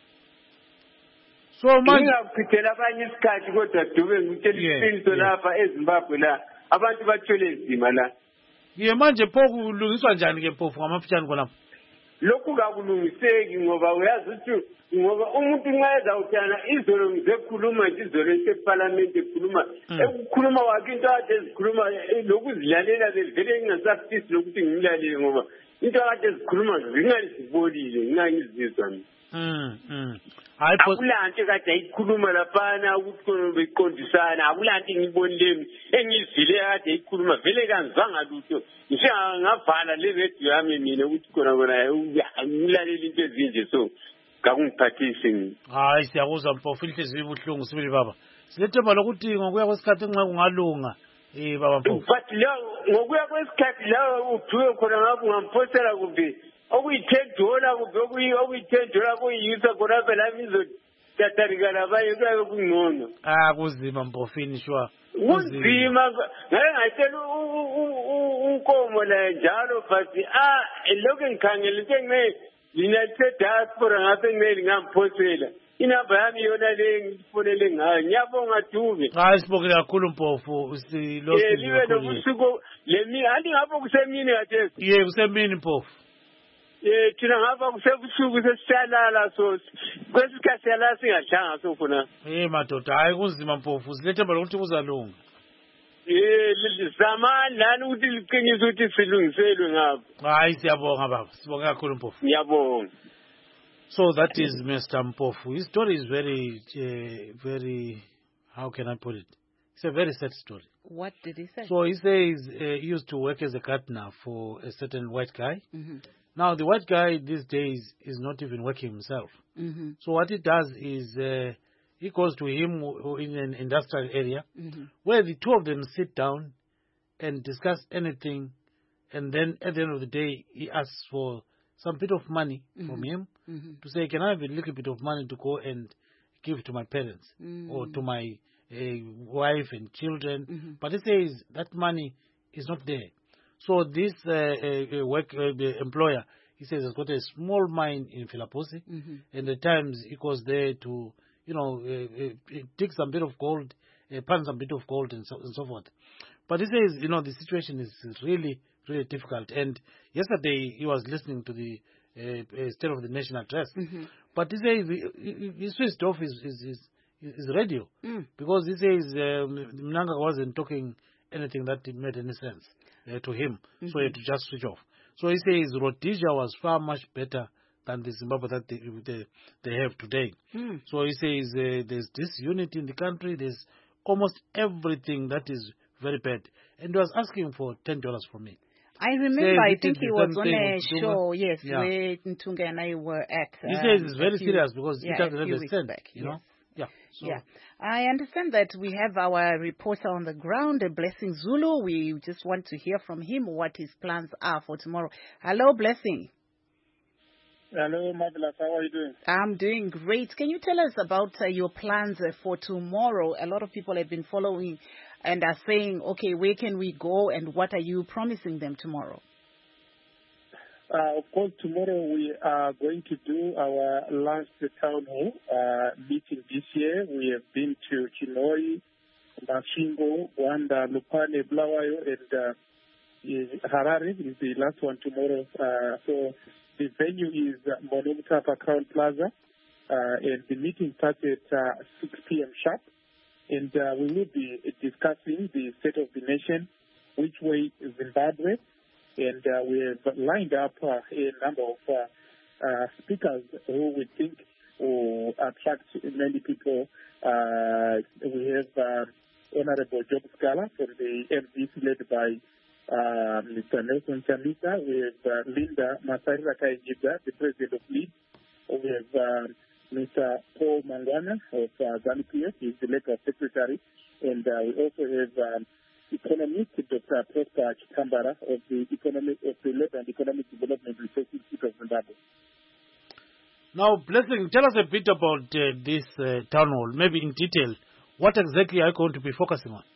so manje ngiyachithela abanye isikhathi kodwa Dube ngitshela iqiniso lapha eZimbabwe la abantu bathole izima la ye manje pho kulungiswa njani ke Mpofu ngamafutshane khonapha lokhu kakulungiseki ngoba uyazi ukuthi ngoba umuntu nxa ezawuthana izolo ngizekhuluma nje izolo eseparlamente ekhuluma ekukhuluma wakhe into akade ezikhuluma lokuzilalela bevele ngingasafisi lokuthi ngimlalele ngoba into akade ezikhuluma zingangizibolile ngingangizizwa mina akulanto kade ayikhuluma laphana ukuthi beqondisana akulanto ngibonile engizile kade ayikhuluma vele kanzanga lutho nje ngavala le radio yami mina ukuthi khona khona ngilalela into ezinje so kakungiphathise mina. Hayi siyakuzwa Mpofu inhliziyo ibuhlungu sibili baba. Silethemba lokuthi ngokuya kwesikhathi nxa kungalunga eh baba Mpofu. But la ngokuya kwesikhathi la uthuwe khona ngapho ngamphosela kumbe okuyi-ten dollar kumbe okuyi-ten dollar kuyiyisa khona phela imizotatarika labanye kuyabe kungcono. Ah kuzima Mpofini shwa. Kunzima ngake ngatshela unkomo la njalo but ah lokho ngikhangela into engeke United diaspora ngaphe ngeli ngamphosela inamba yami yona le ngifonele ngayo ngiyabonga Dube. Hayi sibonge kakhulu Mpofu silose nje. Liwe lobusuku lemi handi ngapho kusemini kade. Ye kusemini Mpofu. Eh thina ngapha kusebusuku sesiyalala so kwesikhathi siyalala singadlanga so khona. Eh madoda hayi kunzima Mpofu silethemba lokuthi kuzalunga. Eh lizamani lani ukuthi liqinise ukuthi silungiselwe ngapha. Hayi siyabonga baba sibonga kakhulu Mpofu. Ngiyabonga. So that is Mister Mpofu. His story is very uh, very how can I put it? It's a very sad story. What did he say? So he says uh, he used to work as a gardener for a certain white guy. Mm-hmm. Now the white guy these days is not even working himself. Mm-hmm. So what he does is uh, he goes to him in an industrial area mm-hmm. where the two of them sit down and discuss anything, and then at the end of the day he asks for some bit of money mm-hmm. from him mm-hmm. to say, can I have a little bit of money to go and give to my parents mm-hmm. or to my uh, wife and children? Mm-hmm. But he says that money is not there. So this uh, uh, work uh, the employer, he says, has got a small mine in Philaposi, mm-hmm. and at times he goes there to, you know, uh, uh, dig some bit of gold, uh, pan some bit of gold and so, and so forth. But he says, you know, the situation is really, really difficult. And yesterday he was listening to the uh, State of the Nation address. Mm-hmm. But he says he, he, he switched off his, his, his, his radio mm. because he says um, Mnanga wasn't talking anything that made any sense uh, to him. Mm-hmm. So he had to just switch off. So he says Rhodesia was far much better than the Zimbabwe that they, they, they have today. Mm. So he says uh, there's disunity in the country. There's almost everything that is very bad. And he was asking for ten dollars from me. I remember, says I think he was on a show, yes, yeah. where Ntunga and I were at. Um, he says it's very serious few, because yeah, he doesn't understand, back, you know. yes. Yeah. So. Yeah. I understand that we have our reporter on the ground, Blessing Zulu. We just want to hear from him what his plans are for tomorrow. Hello, Blessing. Hello, Marvelous. How are you doing? I'm doing great. Can you tell us about uh, your plans uh, for tomorrow? A lot of people have been following and are saying, okay, where can we go and what are you promising them tomorrow? Uh, of course, tomorrow we are going to do our last town hall uh, meeting this year. We have been to Chinoi, Mashingo, Wanda, Lupane, Blawayo, and uh, Harare is the last one tomorrow. Uh, so the venue is Monomotapa Crown Plaza, uh, and the meeting starts at uh, six p.m. sharp. And uh, we will be discussing the state of the nation, which way Zimbabwe. And uh, we have lined up uh, a number of uh, uh, speakers who we think will attract many people. Uh, we have uh, Honorable Job Scala from the M D C led by uh, Mister Nelson Chamisa. We have uh, Linda Masarira Kainjiga, the president of Leeds. We have uh, Mister Paul Mangwana of uh, ZANU-P F. He's the legal secretary. And uh, we also have um, economist Doctor Prosper Chitambara of the economic of the Labour and Economic Development Research Institute of Zimbabwe. Now, Blessing, tell us a bit about uh, this uh, town hall, maybe in detail. What exactly are you going to be focusing on?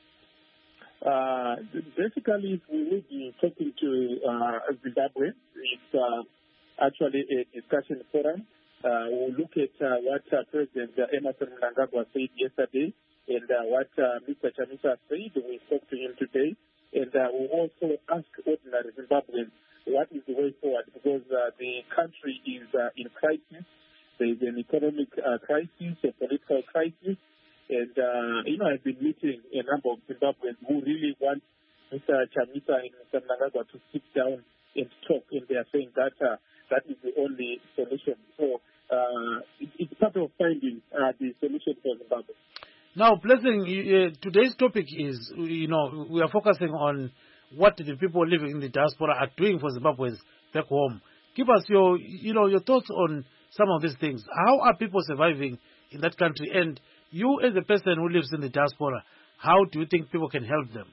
Uh, basically, we will be talking to uh, Zimbabwe. It's uh, actually a discussion forum. Uh, we'll look at uh, what uh, President uh, Emerson Mnangagwa said yesterday. And uh, what uh, Mister Chamisa said, we spoke to him today. And uh, we also ask ordinary Zimbabweans what is the way forward, because uh, the country is uh, in crisis. There is an economic uh, crisis, a political crisis, and uh, you know, I've been meeting a number of Zimbabweans who really want Mister Chamisa and Mister Mnangagwa to sit down and talk, and they are saying that uh, that is the only solution. So uh, it, it's part of finding uh, the solution for Zimbabwe. Now, Blessing, uh, today's topic is, you know, we are focusing on what the people living in the diaspora are doing for Zimbabweans back home. Give us your, you know, your thoughts on some of these things. How are people surviving in that country? And you, as a person who lives in the diaspora, how do you think people can help them?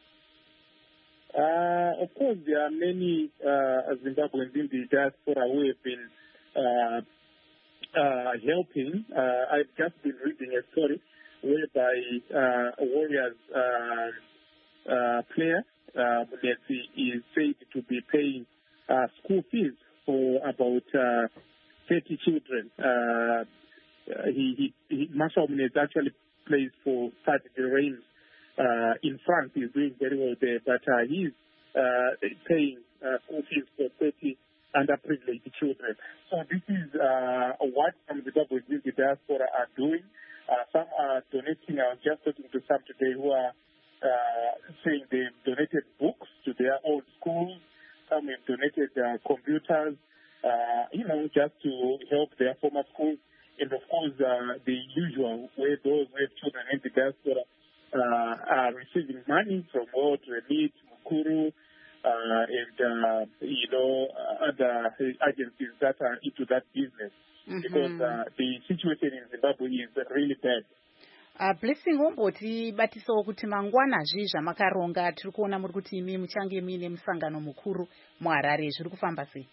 Uh, of course, there are many uh, Zimbabweans in the diaspora who have been uh, uh, helping. Uh, I've just been reading a story whereby uh, a Warriors uh, uh, player uh, is said to be paying uh, school fees for about uh, thirty children. Uh, he, he, he, Marshall Munetsi actually plays for Stade de Reims uh, in France. He's doing very well there, but uh, he's uh, paying uh, school fees for thirty underprivileged children. So this is uh, what some Zimbabweans in the diaspora are doing. Uh, some are donating. I was just talking to some today who are uh, saying they've donated books to their own schools. Some have donated uh, computers, uh, you know, just to help their former schools. And of course, uh, the usual where those who have children in the diaspora uh, are receiving money from World Remit, Mukuru, uh, and, uh, you know, other agencies that are into that business. Mm-hmm. Because uh, the situation in Zimbabwe is really bad. Uh, Blessing womboti batisawo kuti mangwanazvi zvamakaronga tiri kuona muri kuti imi muchange muine musangano mukuru muHarare, zviri kufamba sei?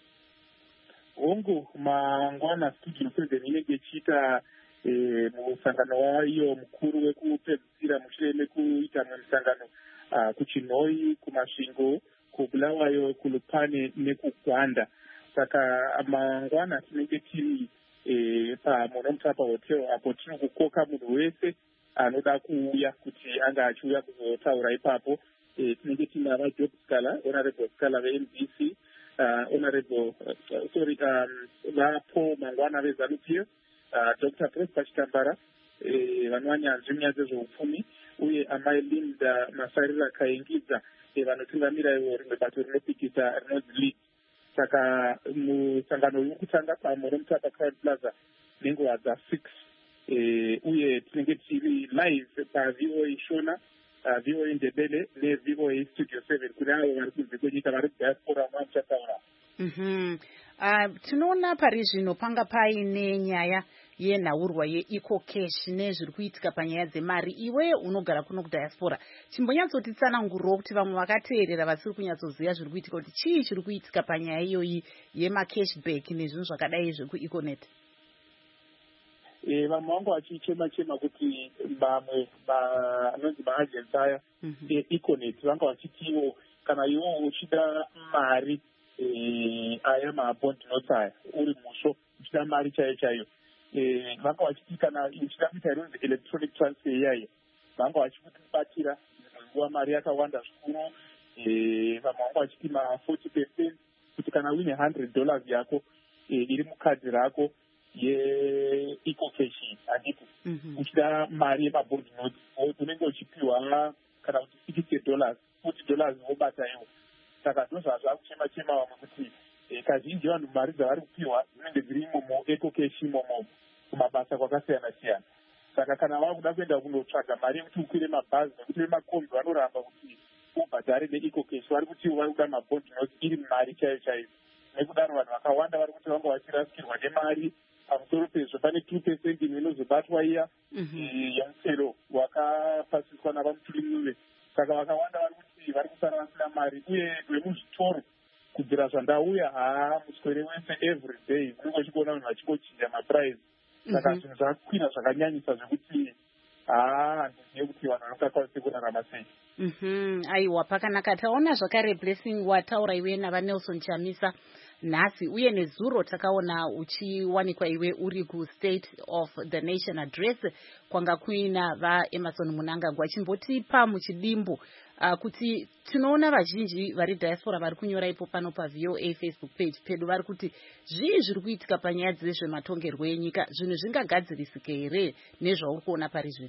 Hongu mangwana studio seven inenge ichiita eh, musangano wayo mukuru wekupedzisira mushure mekuita mwe musangano uh, kuChinhoyi, kuMasvingo, kuBulawayo, kuLupane nekuGwanda. Saka mangwana tinenge tiri eh, paMono Mutapa Hotel apo tiri kukoka munhu wese anoda kuuya kuti anga achiuya kuzotaura ipapo. Eh, tinenge tina vaJob Scala, Honorable Scala ve-M D C, uh, Honorable uh, sorry um, vapo mangwana veZANU-P F, uh, Doctor Prosper Chitambara, eh, vanwanyanzvi munyaya dzezveupfumi, uye amai Linda Masarira Kaingidza, eh, vanotungamira ivo rimwe bato rinopikisa rinonzi Lead. Saka musangano uri kutanga paMono Mutapa Crown Plaza nenguva dza-six, eh, uye tinenge tiri live paV O A Shona, uh, V O A Ndebele neV O A Studio seven kune avo vari kunze kwenyika vari diaspora mwamuchataura. Mhm. Uh, tinoona pari zvino panga paine nyaya yenhaurwa yeEco Cash nezviri kuitika panyaya dzemari. Iwe unogara kuno kudiaspora, chimbonyatsotitsanangurirawo kuti vamwe vakateerera vasiri kunyatsoziva zviri kuitika kuti chii chiri kuitika panyaya iyoyi yemacashback nezvinhu zvakadai zvekuEconet? Eh, vamwe vangu vachichema chema kuti vamwe vanonzi maagensi aya eEconet vanga vachitiwo kana iwo uchida mari eh, aya mabond notes aya uri musho uchida mari chaiyo chaiyo, eh, vanga vachiti kana uchida kuita inonzi electronic transfer iyayo vanga vachikubatira nguva mari yakawanda zvikuru. Eh, vamwe vanga vachiti ma forty percent kuti kana uine one hundred dollars yako eh, iri mukadhi rako yeEco Cash handiti uchida mari yemabond notes unenge uchipiwa kana kuti sixty dollars forty dollars wobata iwo. Saka ndozva zvakuchema chema vamwe kuti eh, kazhinji vanhu mari dzavari kupiwa dzinenge dziri imomo Eco Cash imomo kumabasa kwakasiyana siyana. Saka kana vakuda kuenda kunotsvaga mari yekuti ukwire mabhazi nekuti vemakombi vanoramba kuti ubhadhare neEco Cash, vari kuti vari kuda mabond notes iri mari chaiyo chaiyo. Nekudaro vanhu vakawanda vari kuti vanga vachirasikirwa nemari. Pamusoro pezvo pane two percent imwe inozobatwa iya yemutsero wakapasiswa navamutulimuve. Saka vakawanda vari kuti vari kusara vasina mari, uye vemuzvitoro kubvira zvandauya haa muswere wese every day unenge uchiona vanhu vachingochinja maprice. Saka zvinhu zvakakwira zvakanyanyisa zvekuti haa handizive kuti vanhu vanokakwanise kurarama sei. Mhm, aiwa pakanaka. Taona zvakare Blessing wataura iwe navaNelson Chamisa nhasi, uye nezuro takaona uchiwanikwa iwe uri kuState of the Nation Address kwanga kuina vaEmmerson Mnangagwa. Chimbotipa muchidimbu uh, kuti tinoona vazhinji vari diaspora vari kunyora ipo pano paV O A Facebook page pedu vari kuti zvii zviri kuitika panyaya dzezvematongerwo enyika, zvinhu zvingagadzirisike here nezvauri kuona pari zvino?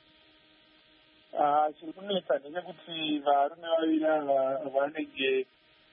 Chiri kunetsa ndechekuti varume vaviri ava vanenge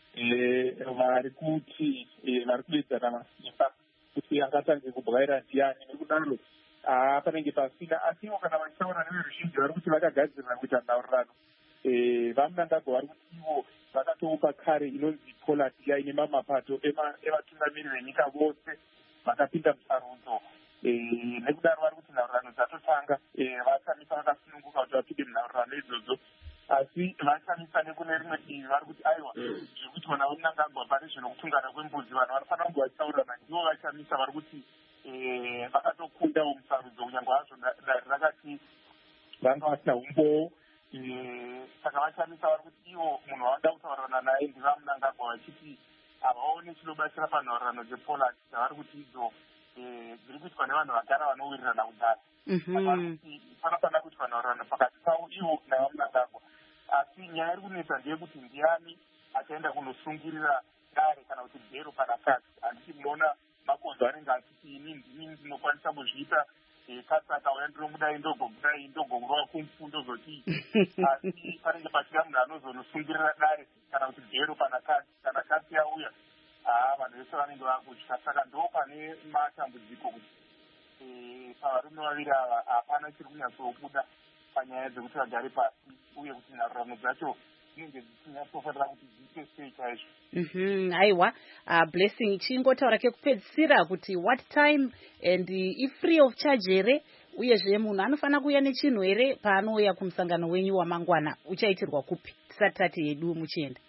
vari kuti vari kuedzana masimba kuti angatange kubwaira ndiani, nekudaro panenge pasina. Asi ivo kana vachitaura neveruzhinji vari kuti vakagadzirira kuita nhaurirano. Vamunangagwa vari kuti ivo vakatoupa kare inonzi Poland ine mamapato evatungamiri venyika vose vakapinda musarudzo. Nekudaro vari kuti nhaurirano dzatotanga, vachamisa vakasununguka kuti vapinde munhaurirano idzodzo. Asi vachamisa nekune rimwe divi vari kuti aiwa zviri kuitwa navo munangagwa pane zvinokutungana kwembudzi, vanhu vanofanira kunge vachitaurana. Ndivo vachamisa vari kuti vakatokundawo musarudzo kunyange hazvo dare rakati vanga vasina umbowo. Saka vachamisa vari kuti ivo munhu wavada kutaurirana naye ndivamunangagwa vachiti havaoni chinobatsira panhaurirano dzePoland dzavari kuti idzo dziri kuitwa nevanhu vagara vanowirirana kudare. Panofanira kuitwa nhaurirano pakati pavo ivo navamunangagwa. Asi nyaya iri kunetsa ndeyekuti ndiani achaenda kunosungirira dare kana kuti bhero kana kati. Handiti munoona makonzo anenge achiti ini ndini ndinokwanisa kuzviita kasi akauya ndinombudai ndogobudai ndogongorova kumfundo zoti. Asi panenge pachida munhu anozonosungirira dare kana kuti bhero kana kati. Kana kati yauya vanhu vese vanenge vakutya. Saka ndo pane matambudziko kuti pavarume vaviri ava hapana chiri kunyatsobuda panyaya dzekuti vagare pasi, uye kuti nhaurirano dzacho dzinenge dzichinyatsofanira kuti dziite sei chaizvo. Aiwa, Blessing chingotaura kekupedzisira kuti what time and if free of charge here, uyezve munhu anofanira kuuya nechinhu here paanouya kumusangano wenyu wamangwana uchaitirwa kupi? Tisati tati yedu muchienda.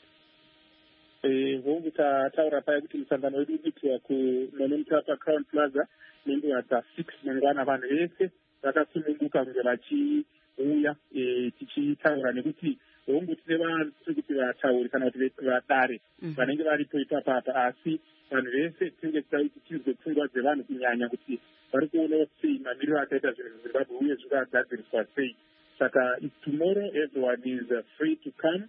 Hongu tataura paya kuti musangano wedu uitirwa kuMononutapa Crown Plaza nenguva dzasix mangwana. Vanhu vese vakasununguka kunge vachiuya tichitaura, nekuti hongu tine vanhu kuti vatauri kana kuti vadare vanenge varipo ipapapa. Asi vanhu vese tinenge tida kuti tizwe pfungwa dzevanhu kunyanya kuti vari kuonawo sei mamiriro akaita zvinhu muZimbabwe uye zvikagadziriswa sei. Saka tomorrow everyone is uh, free to come.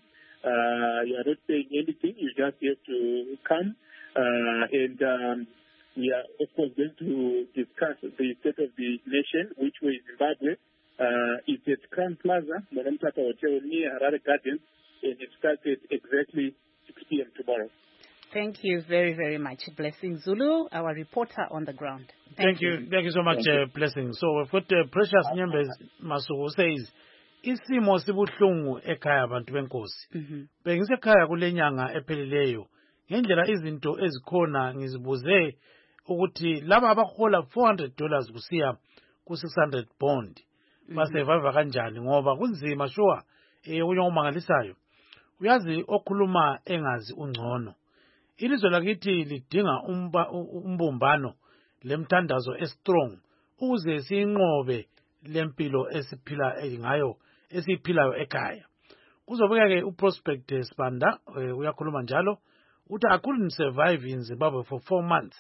Uh, you are not saying anything, you just have to come. Uh, and um, we are, of course, going to discuss the state of the nation, which way Zimbabwe. Uh, it's at Crown Plaza, Mononutapa Hotel near Harare Gardens, and it starts at exactly six p.m. tomorrow. Thank you very, very much. Blessing Zulu, our reporter on the ground. Thank, Thank you. you. Thank you so much, uh, Blessing. So we've got uh, Precious Nyembezi Masuku says, isimo sibuhlungu ekhaya abantu benkosi. Bengisekhaya kule nyanga ephelileyo. Ngendlela izinto ezikhona ngizibuze ukuthi laba abahola four hundred dollars kusiya ku six hundred bond basurvive kanjani, ngoba kunzima sure eh unye umangalisayo. Uyazi okhuluma engazi ungcono. Ilizwe lakithi lidinga umbumbano lemthandazo estrong ukuze sinqobe lempilo esiphila ngayo esiphilayo ekhaya. Kuzobuka ke uProspect Sibanda uyakhuluma njalo uthi I couldn't survive in Zimbabwe for four months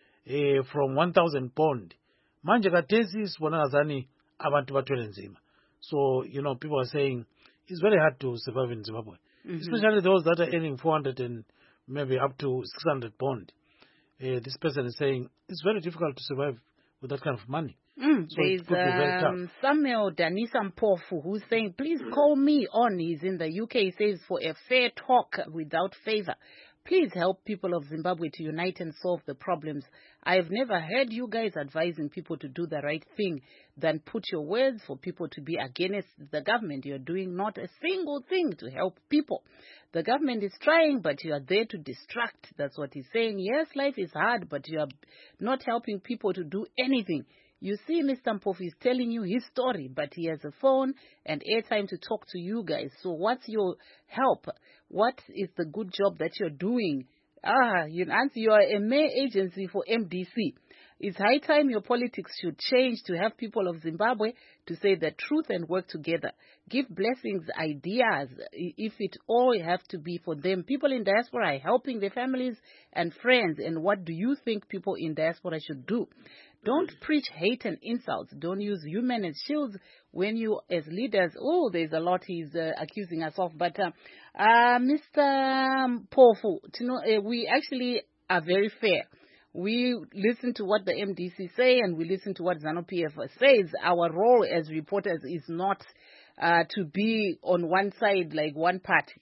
eh from one thousand bond. Manje kathesi sibona ngazani abantu bathwele nzima. So you know, people are saying it's very hard to survive in Zimbabwe, mm-hmm. especially those that are earning four hundred and maybe up to six hundred bond. Uh, this person is saying it's very difficult to survive with that kind of money. Mm, so there's it could be very um, tough. Samuel Danisa Mpofu who's saying, please call me on. He's in the U K. He says, for a fair talk without favor. Please help people of Zimbabwe to unite and solve the problems. I've never heard you guys advising people to do the right thing than put your words for people to be against the government. You're doing not a single thing to help people. The government is trying, but you are there to distract. That's what he's saying. Yes, life is hard, but you are not helping people to do anything. You see, Mister Mpofu is telling you his story, but he has a phone and airtime to talk to you guys. So what's your help? What is the good job that you're doing? Ah, you answer, you are a mayor agency for M D C. It's high time your politics should change to have people of Zimbabwe to say the truth and work together. Give Blessings ideas if it all have to be for them. People in diaspora are helping their families and friends. And what do you think people in diaspora should do? Don't preach hate and insults. Don't use human as shields when you, as leaders, oh, there's a lot he's uh, accusing us of. But uh, uh, Mister Pofu, you know, uh, we actually are very fair. We listen to what the M D C say and we listen to what ZANU-P F says. Our role as reporters is not uh, to be on one side like one party.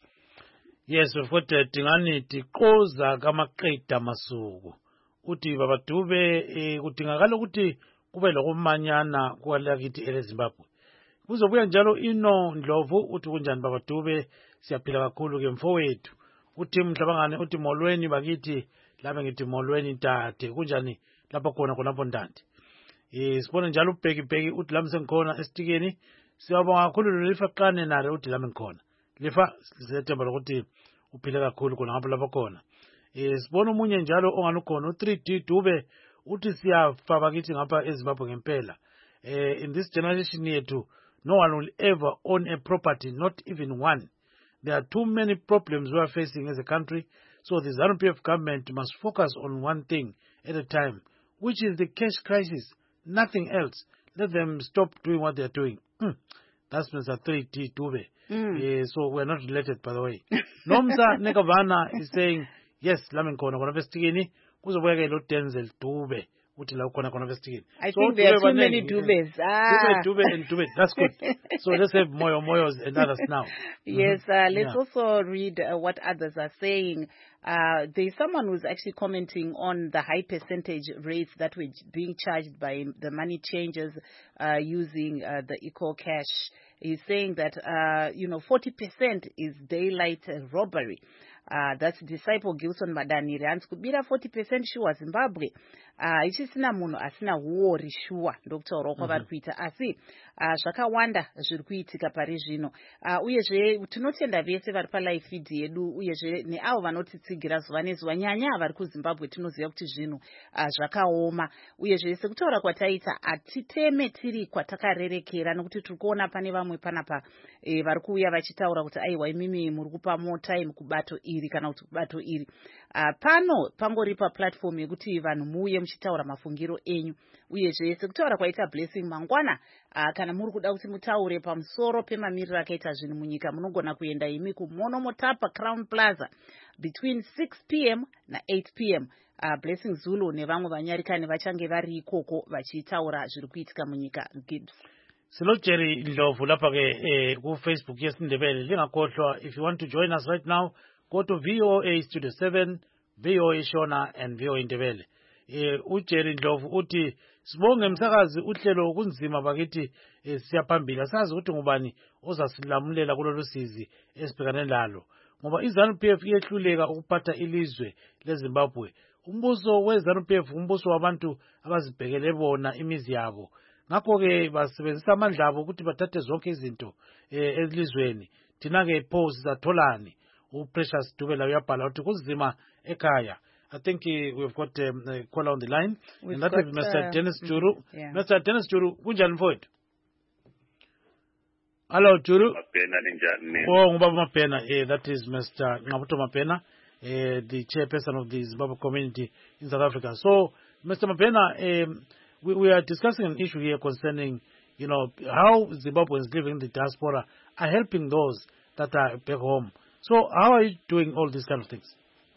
Yes, futhi tingani tiqoza kamaqeda masuku. Uthi babadube kudingakala ukuthi kube lokumanyana kwalakithi eZimbabwe. Kuzobuya njalo ino Ndlovu uthi kunjani babadube siyaphila kakhulu ke mfowethu. Uthi mhlabangane uthi molweni bakithi lapha ngithi molweni tate kunjani lapha khona khonapho ntanti. Eh sibona njalo ubheki bheki uthi lami sengikhona esitikeni siyabonga kakhulu lifa qane nare uthi lami ngikhona. Lifa sithemba ukuthi uphile kakhulu khona ngapha lapha khona. Eh sibona umunye njalo onganukhona u three D Dube uthi siyafa bakithi ngapha eZimbabwe ngempela. Eh in this generation yethu no one will ever own a property, not even one. There are too many problems we are facing as a country, so the ZANU-P F government must focus on one thing at a time, which is the cash crisis, nothing else. Let them stop doing what they are doing. Hmm. That's Mister three D Dube. Mm. Uh, so we're not related, by the way. Nomsa Nekavana is saying, yes, lami ngikhona khona festikini kuzobuya ke lo Denzel Dube uthi la ukhona khona festikini. I so think there are too many Dubes. Ah. Dube, Dube and Dube. That's good. So let's have Moyo Moyos and others now. Yes, uh, let's yeah. also read uh, what others are saying. Uh, there's someone who's actually commenting on the high percentage rates that were being charged by the money changers uh, using uh, the Eco Cash. He's saying that, uh, you know, forty percent is daylight uh, robbery. Uh, that's Disciple Gilson Madaniri. And kubira forty percent sure Zimbabwe. Uh, ichisina muno asina wori sure. Doctor Roko Barkuita. Asi, uh, Shakawanda, Zirkuitika Parisino. Uh, uyezhe, tunotenda vese varpala ifidi edu, uyezhe, ni au vanoti tsigira zvanezi wanyanya varku Zimbabwe tunoziya kuti zvino uh, zvakaoma. Uyezhe, sekutora kwa taita, atiteme tiri kwa takarerekera, nokuti turkuona pane vamwe panapa, e, varkuya vachitaura kuti aiwa imimi murukupa more time kubato iri kana kuti kubato iri. Uh, pano pangoripa platform yekuti vanhu muye muchitaura mafungiro enyu. Uyezve sekutaura kwaita Blessing mangwana uh, kana muri kuda kuti mutaure pamusoro pemamiriro akaita zvinhu munyika munogona kuenda imi kuMono Motapa Crown Plaza between six p m na eight p m Uh, Blessing Zulu nevamwe vanyarikani vachange vari ikoko vachitaura zviri kuitika munyika. Gibbs. Silojeri Ndlovu lapha ke eh, ku Facebook yesindebele lingakhohlwa. If you want to join us right now, go to V O A Studio seven, V O A Shona and V O A Ndebele. Eh uJerry Ndlovu uthi sibonge msakazi uhlelo kunzima bakithi eh, siyaphambili asazi ukuthi ngubani ozasilamulela kulolu sizi esibhekane lalo ngoba iZANU-P F iyehluleka ukuphatha ilizwe leZimbabwe. Umbuso weZANU-P F umbuso wabantu abazibhekele bona imizi yabo. Ngakho ke basebenzisa amandla abo ukuthi bathathe zonke izinto eh, elizweni. Thina ke pho sizatholani. uPrecious Dube la uyabhala uthi kuzima ekhaya. I think uh, we've got um, a caller on the line. We've and that got, is Mister Uh, Dennis Juru. Yeah. Mister Dennis Juru, kunjani mfowethu? Hello Juru. Mapena ninjani? Oh, ngubaba Mapena. Eh, that is Mister Ngabuto Mapena, eh, the chairperson of the Zimbabwe community in South Africa. So, Mister Mapena, um, we, we are discussing an issue here concerning, you know, how Zimbabweans living in the diaspora are helping those that are back home. So, how are you doing all these kind of things?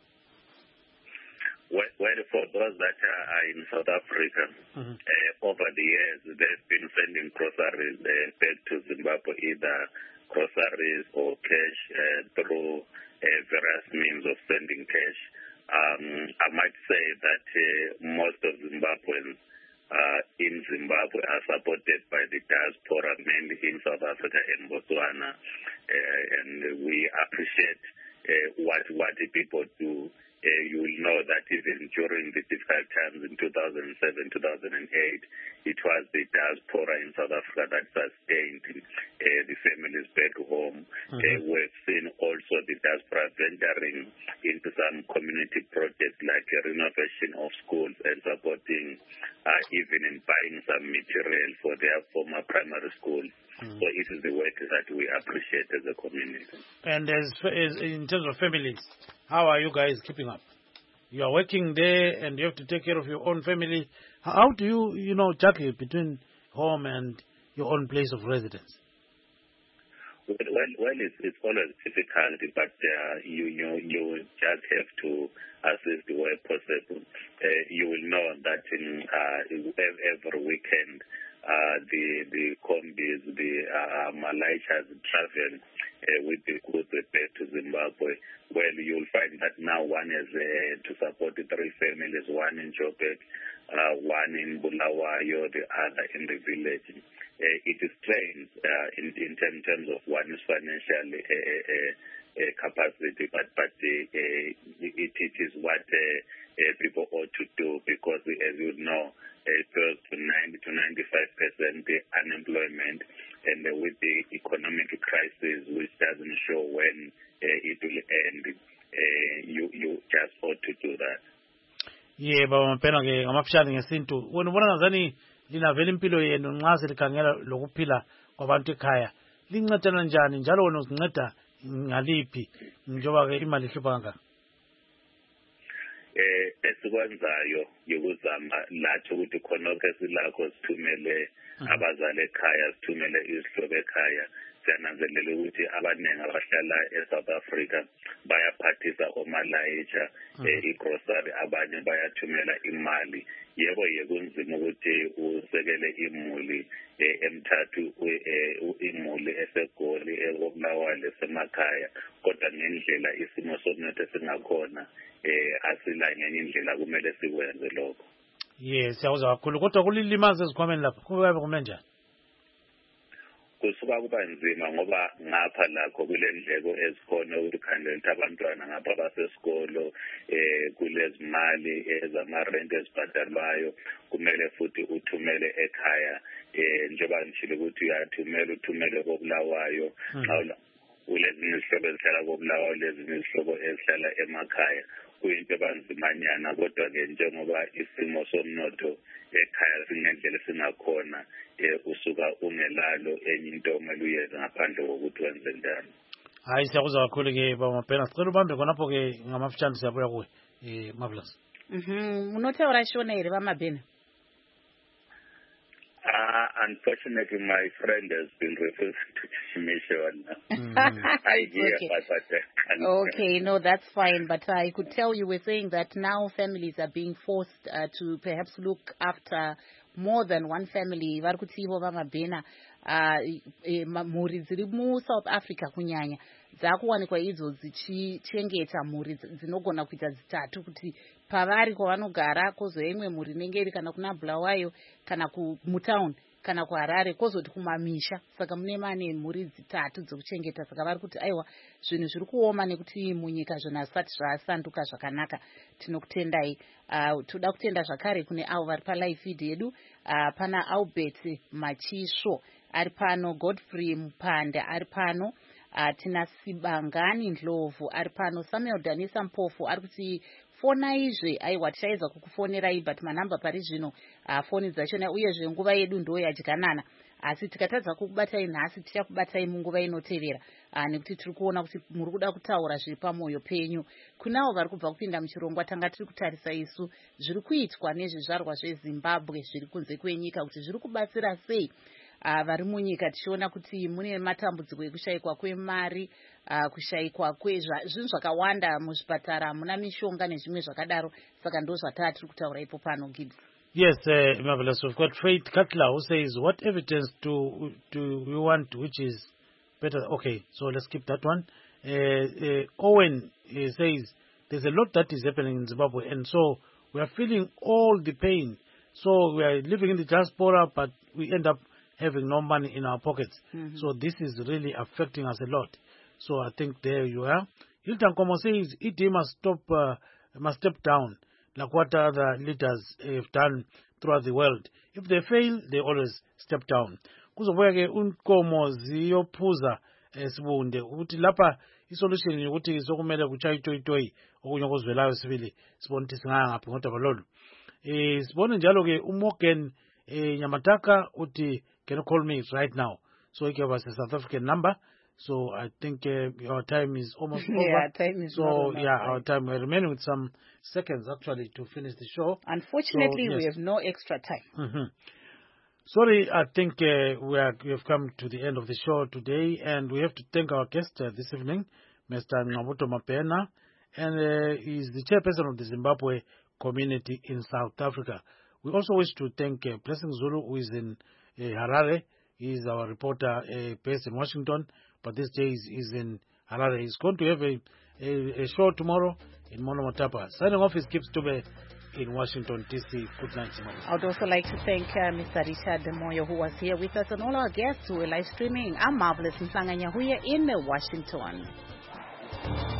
Well, well, for those that are in South Africa, mm-hmm. uh, over the years, they've been sending groceries uh, back to Zimbabwe, either groceries or cash uh, through uh, various means of sending cash. Um, I might say that uh, most of Zimbabweans uh, in Zimbabwe are supported by the diaspora, mainly in South Africa and Botswana, uh, and we appreciate uh, what what the people do Uh, you will know that even during the difficult times in two thousand seven, two thousand eight, it was the diaspora in South Africa that sustained uh, the families back home. Mm-hmm. Uh, we've seen also the diaspora venturing into some community projects like a renovation of schools and supporting uh, even in buying some material for their former primary schools. Mm-hmm. So it is the work that we appreciate as a community. And as, as in terms of families, how are you guys keeping up? You are working there and you have to take care of your own family. How do you, you know, juggle between home and your own place of residence? Well, well it's, it's always difficult, but uh, you, you you just have to assist where possible. Uh, you will know that in uh, every weekend, uh, the the combis, the uh, Malaysians travel uh, with the goods back to Zimbabwe. Well, you'll find that now one is uh, to support the three families, one in Joburg, uh, one in Bulawayo, the other in the village. Uh, it is strained uh, in, in terms of one's financial uh, uh, uh, capacity, but, but uh, it, it is what uh, uh, people ought to do because, as you know, uh, close to ninety to ninety-five percent unemployment, and uh, with the economic crisis, which doesn't show when uh, it will end, uh, you, you just ought to do that. Yeah, but I'm penalty. I'm upshotting a sin too. When one of any linavela impilo yenu nxa selikhangela lokuphila kwabantu ekhaya lincedana njani njalo wena uzinceda ngaliphi njengoba ke imali ihlupha kangaka? Eh esikwenzayo yokuzama lathi ukuthi khonokho esilakho sithumele abazali ekhaya sithumele izihlobo ekhaya siyananzelela ukuthi abaningi abahlala eSouth Africa bayaphathisa omalayitsha igrocery abanye bayathumela imali. Yebo yekunzima ukuthi usekele imuli emthathu imuli esegoli ekobulawayo esemakhaya kodwa ngendlela isimo somnotho singakhona eh asila ngenye indlela kumele sikwenze lokho. Yes, siyawuza kakhulu kodwa kulilimaza ezikhwameni lapha kuyabe kume njani? Kusuka kuba nzima ngoba ngapha lakho kule ndleko ezikhona ukukhandela abantwana ngapha basesikolo eh kulezimali ezamarent ezibhadalwayo kumele futhi uthumele ekhaya eh njengoba ngishilo ukuthi uyathumela uthumele kobulawayo xawula ulezinye izihlobo ezihlala kobulawayo lezinye izihlobo ezihlala emakhaya kuyinto ebanzimanyana kodwa ke njengoba isimo somnotho ekhaya singendlela singakhona usuka ungelalo enye into omele uyenze ngaphandle kokuthi wenze njalo. Hayi siyakuza kakhulu ke baba Mabhena sicela ubambe khonapho ke ngamafutshane siyabuya kuwe eh Marvelous. Mhm unothe urashona ere bamabhena? Uh, unfortunately, my friend has been refusing to teach me Shona. I hear, okay. but, but uh, okay, no, that's fine. But I could tell you were saying that now families are being forced uh, to perhaps look after more than one family. Vari kutivo vamabhena mhuri dziri muSouth Africa kunyanya dzakuwanikwa idzo dzichichengeta mhuri dzinogona kuita dzitatu kuti pavari kwavanogara kozo imwe mhuri inenge iri kana kuna Bulawayo kana kumutauni kana kuHarare kozoti kumamisha saka mune mane mhuri dzitatu dzekuchengeta saka vari kuti aiwa zvinhu zviri kuoma nekuti munyika zvinhu hazvisati zvasanduka zvakanaka tinokutendai. Uh, toda kutenda zvakare kune avo vari palive feed yedu uh, pana Albert Machisho ari pano, Godfrey Mupande ari pano, uh, tina Sibangani Ndlovu ari pano, Samuel Danisa Mpofu ari kuti fonaizve aiwa tichaedza kukufonerai but manhamba pari zvino uh, foni dzachona uyezve nguva yedu ndo yadyanana asi tikatadza kukubatai nhasi tichakubatai munguva inotevera uh, nekuti tiri kuona kuti muri kuda kutaura zviri pamwoyo penyu. Kunavo vari kubva kupinda muchirongwa tanga tiri kutarisa isu zviri kuitwa nezvizvarwa zveZimbabwe zviri kunze kwenyika kuti zviri kubatsira sei Uh, vari munyika tichiona kuti mune matambudziko ekushayikwa kwemari, uh, kushayikwa kwezvinhu zvakawanda muzvipatara, muna mishonga nezvimwe zvakadaro, saka ndo zvataa tiri kutaura ipo pano Gibbs. Yes, uh, Marvelous. We've got Faith Cutler who says, what evidence do do we want which is better? Okay, so let's keep that one. Uh, uh, Owen uh, says, there's a lot that is happening in Zimbabwe and so we are feeling all the pain. So we are living in the diaspora but we end up having no money in our pockets. Mm-hmm. So this is really affecting us a lot. So I think there you are. Hilton Como says, E D must stop uh, must step down, like what other leaders have done throughout the world. If they fail, they always step down. Kuzobuya ke unkomo ziyophuza esibunde ukuthi lapha isolution yokuthi sokumele kuchaya itoyitoyi okunye okuzwelayo sibili sibone ukuthi singaya ngaphi ngodaba lolu. Eh sibone njalo ke uMorgan eh Nyamataka uthi can you call me right now, so he gave us a South African number. So I think uh, our time is almost over. Yeah, time is so not yeah, right. our time we're remaining with some seconds actually to finish the show. Unfortunately, so, yes. we have no extra time. Mm-hmm. Sorry, I think uh, we, are, we have come to the end of the show today, and we have to thank our guest uh, this evening, Mister Ngabuto Mapena, and uh, he's the chairperson of the Zimbabwe community in South Africa. We also wish to thank uh, Blessing Zulu, who is in uh, Harare. He is our reporter uh, based in Washington, but these days he's in Harare. He's going to have a, a, a show tomorrow in Monomatapa. Signing off is Gibbs Tube in Washington, D C. Good night, Simone. I would also like to thank uh, Mister Richard Moyo, who was here with us, and all our guests who were live streaming. I'm Marvelous Mhlanganya here in Washington.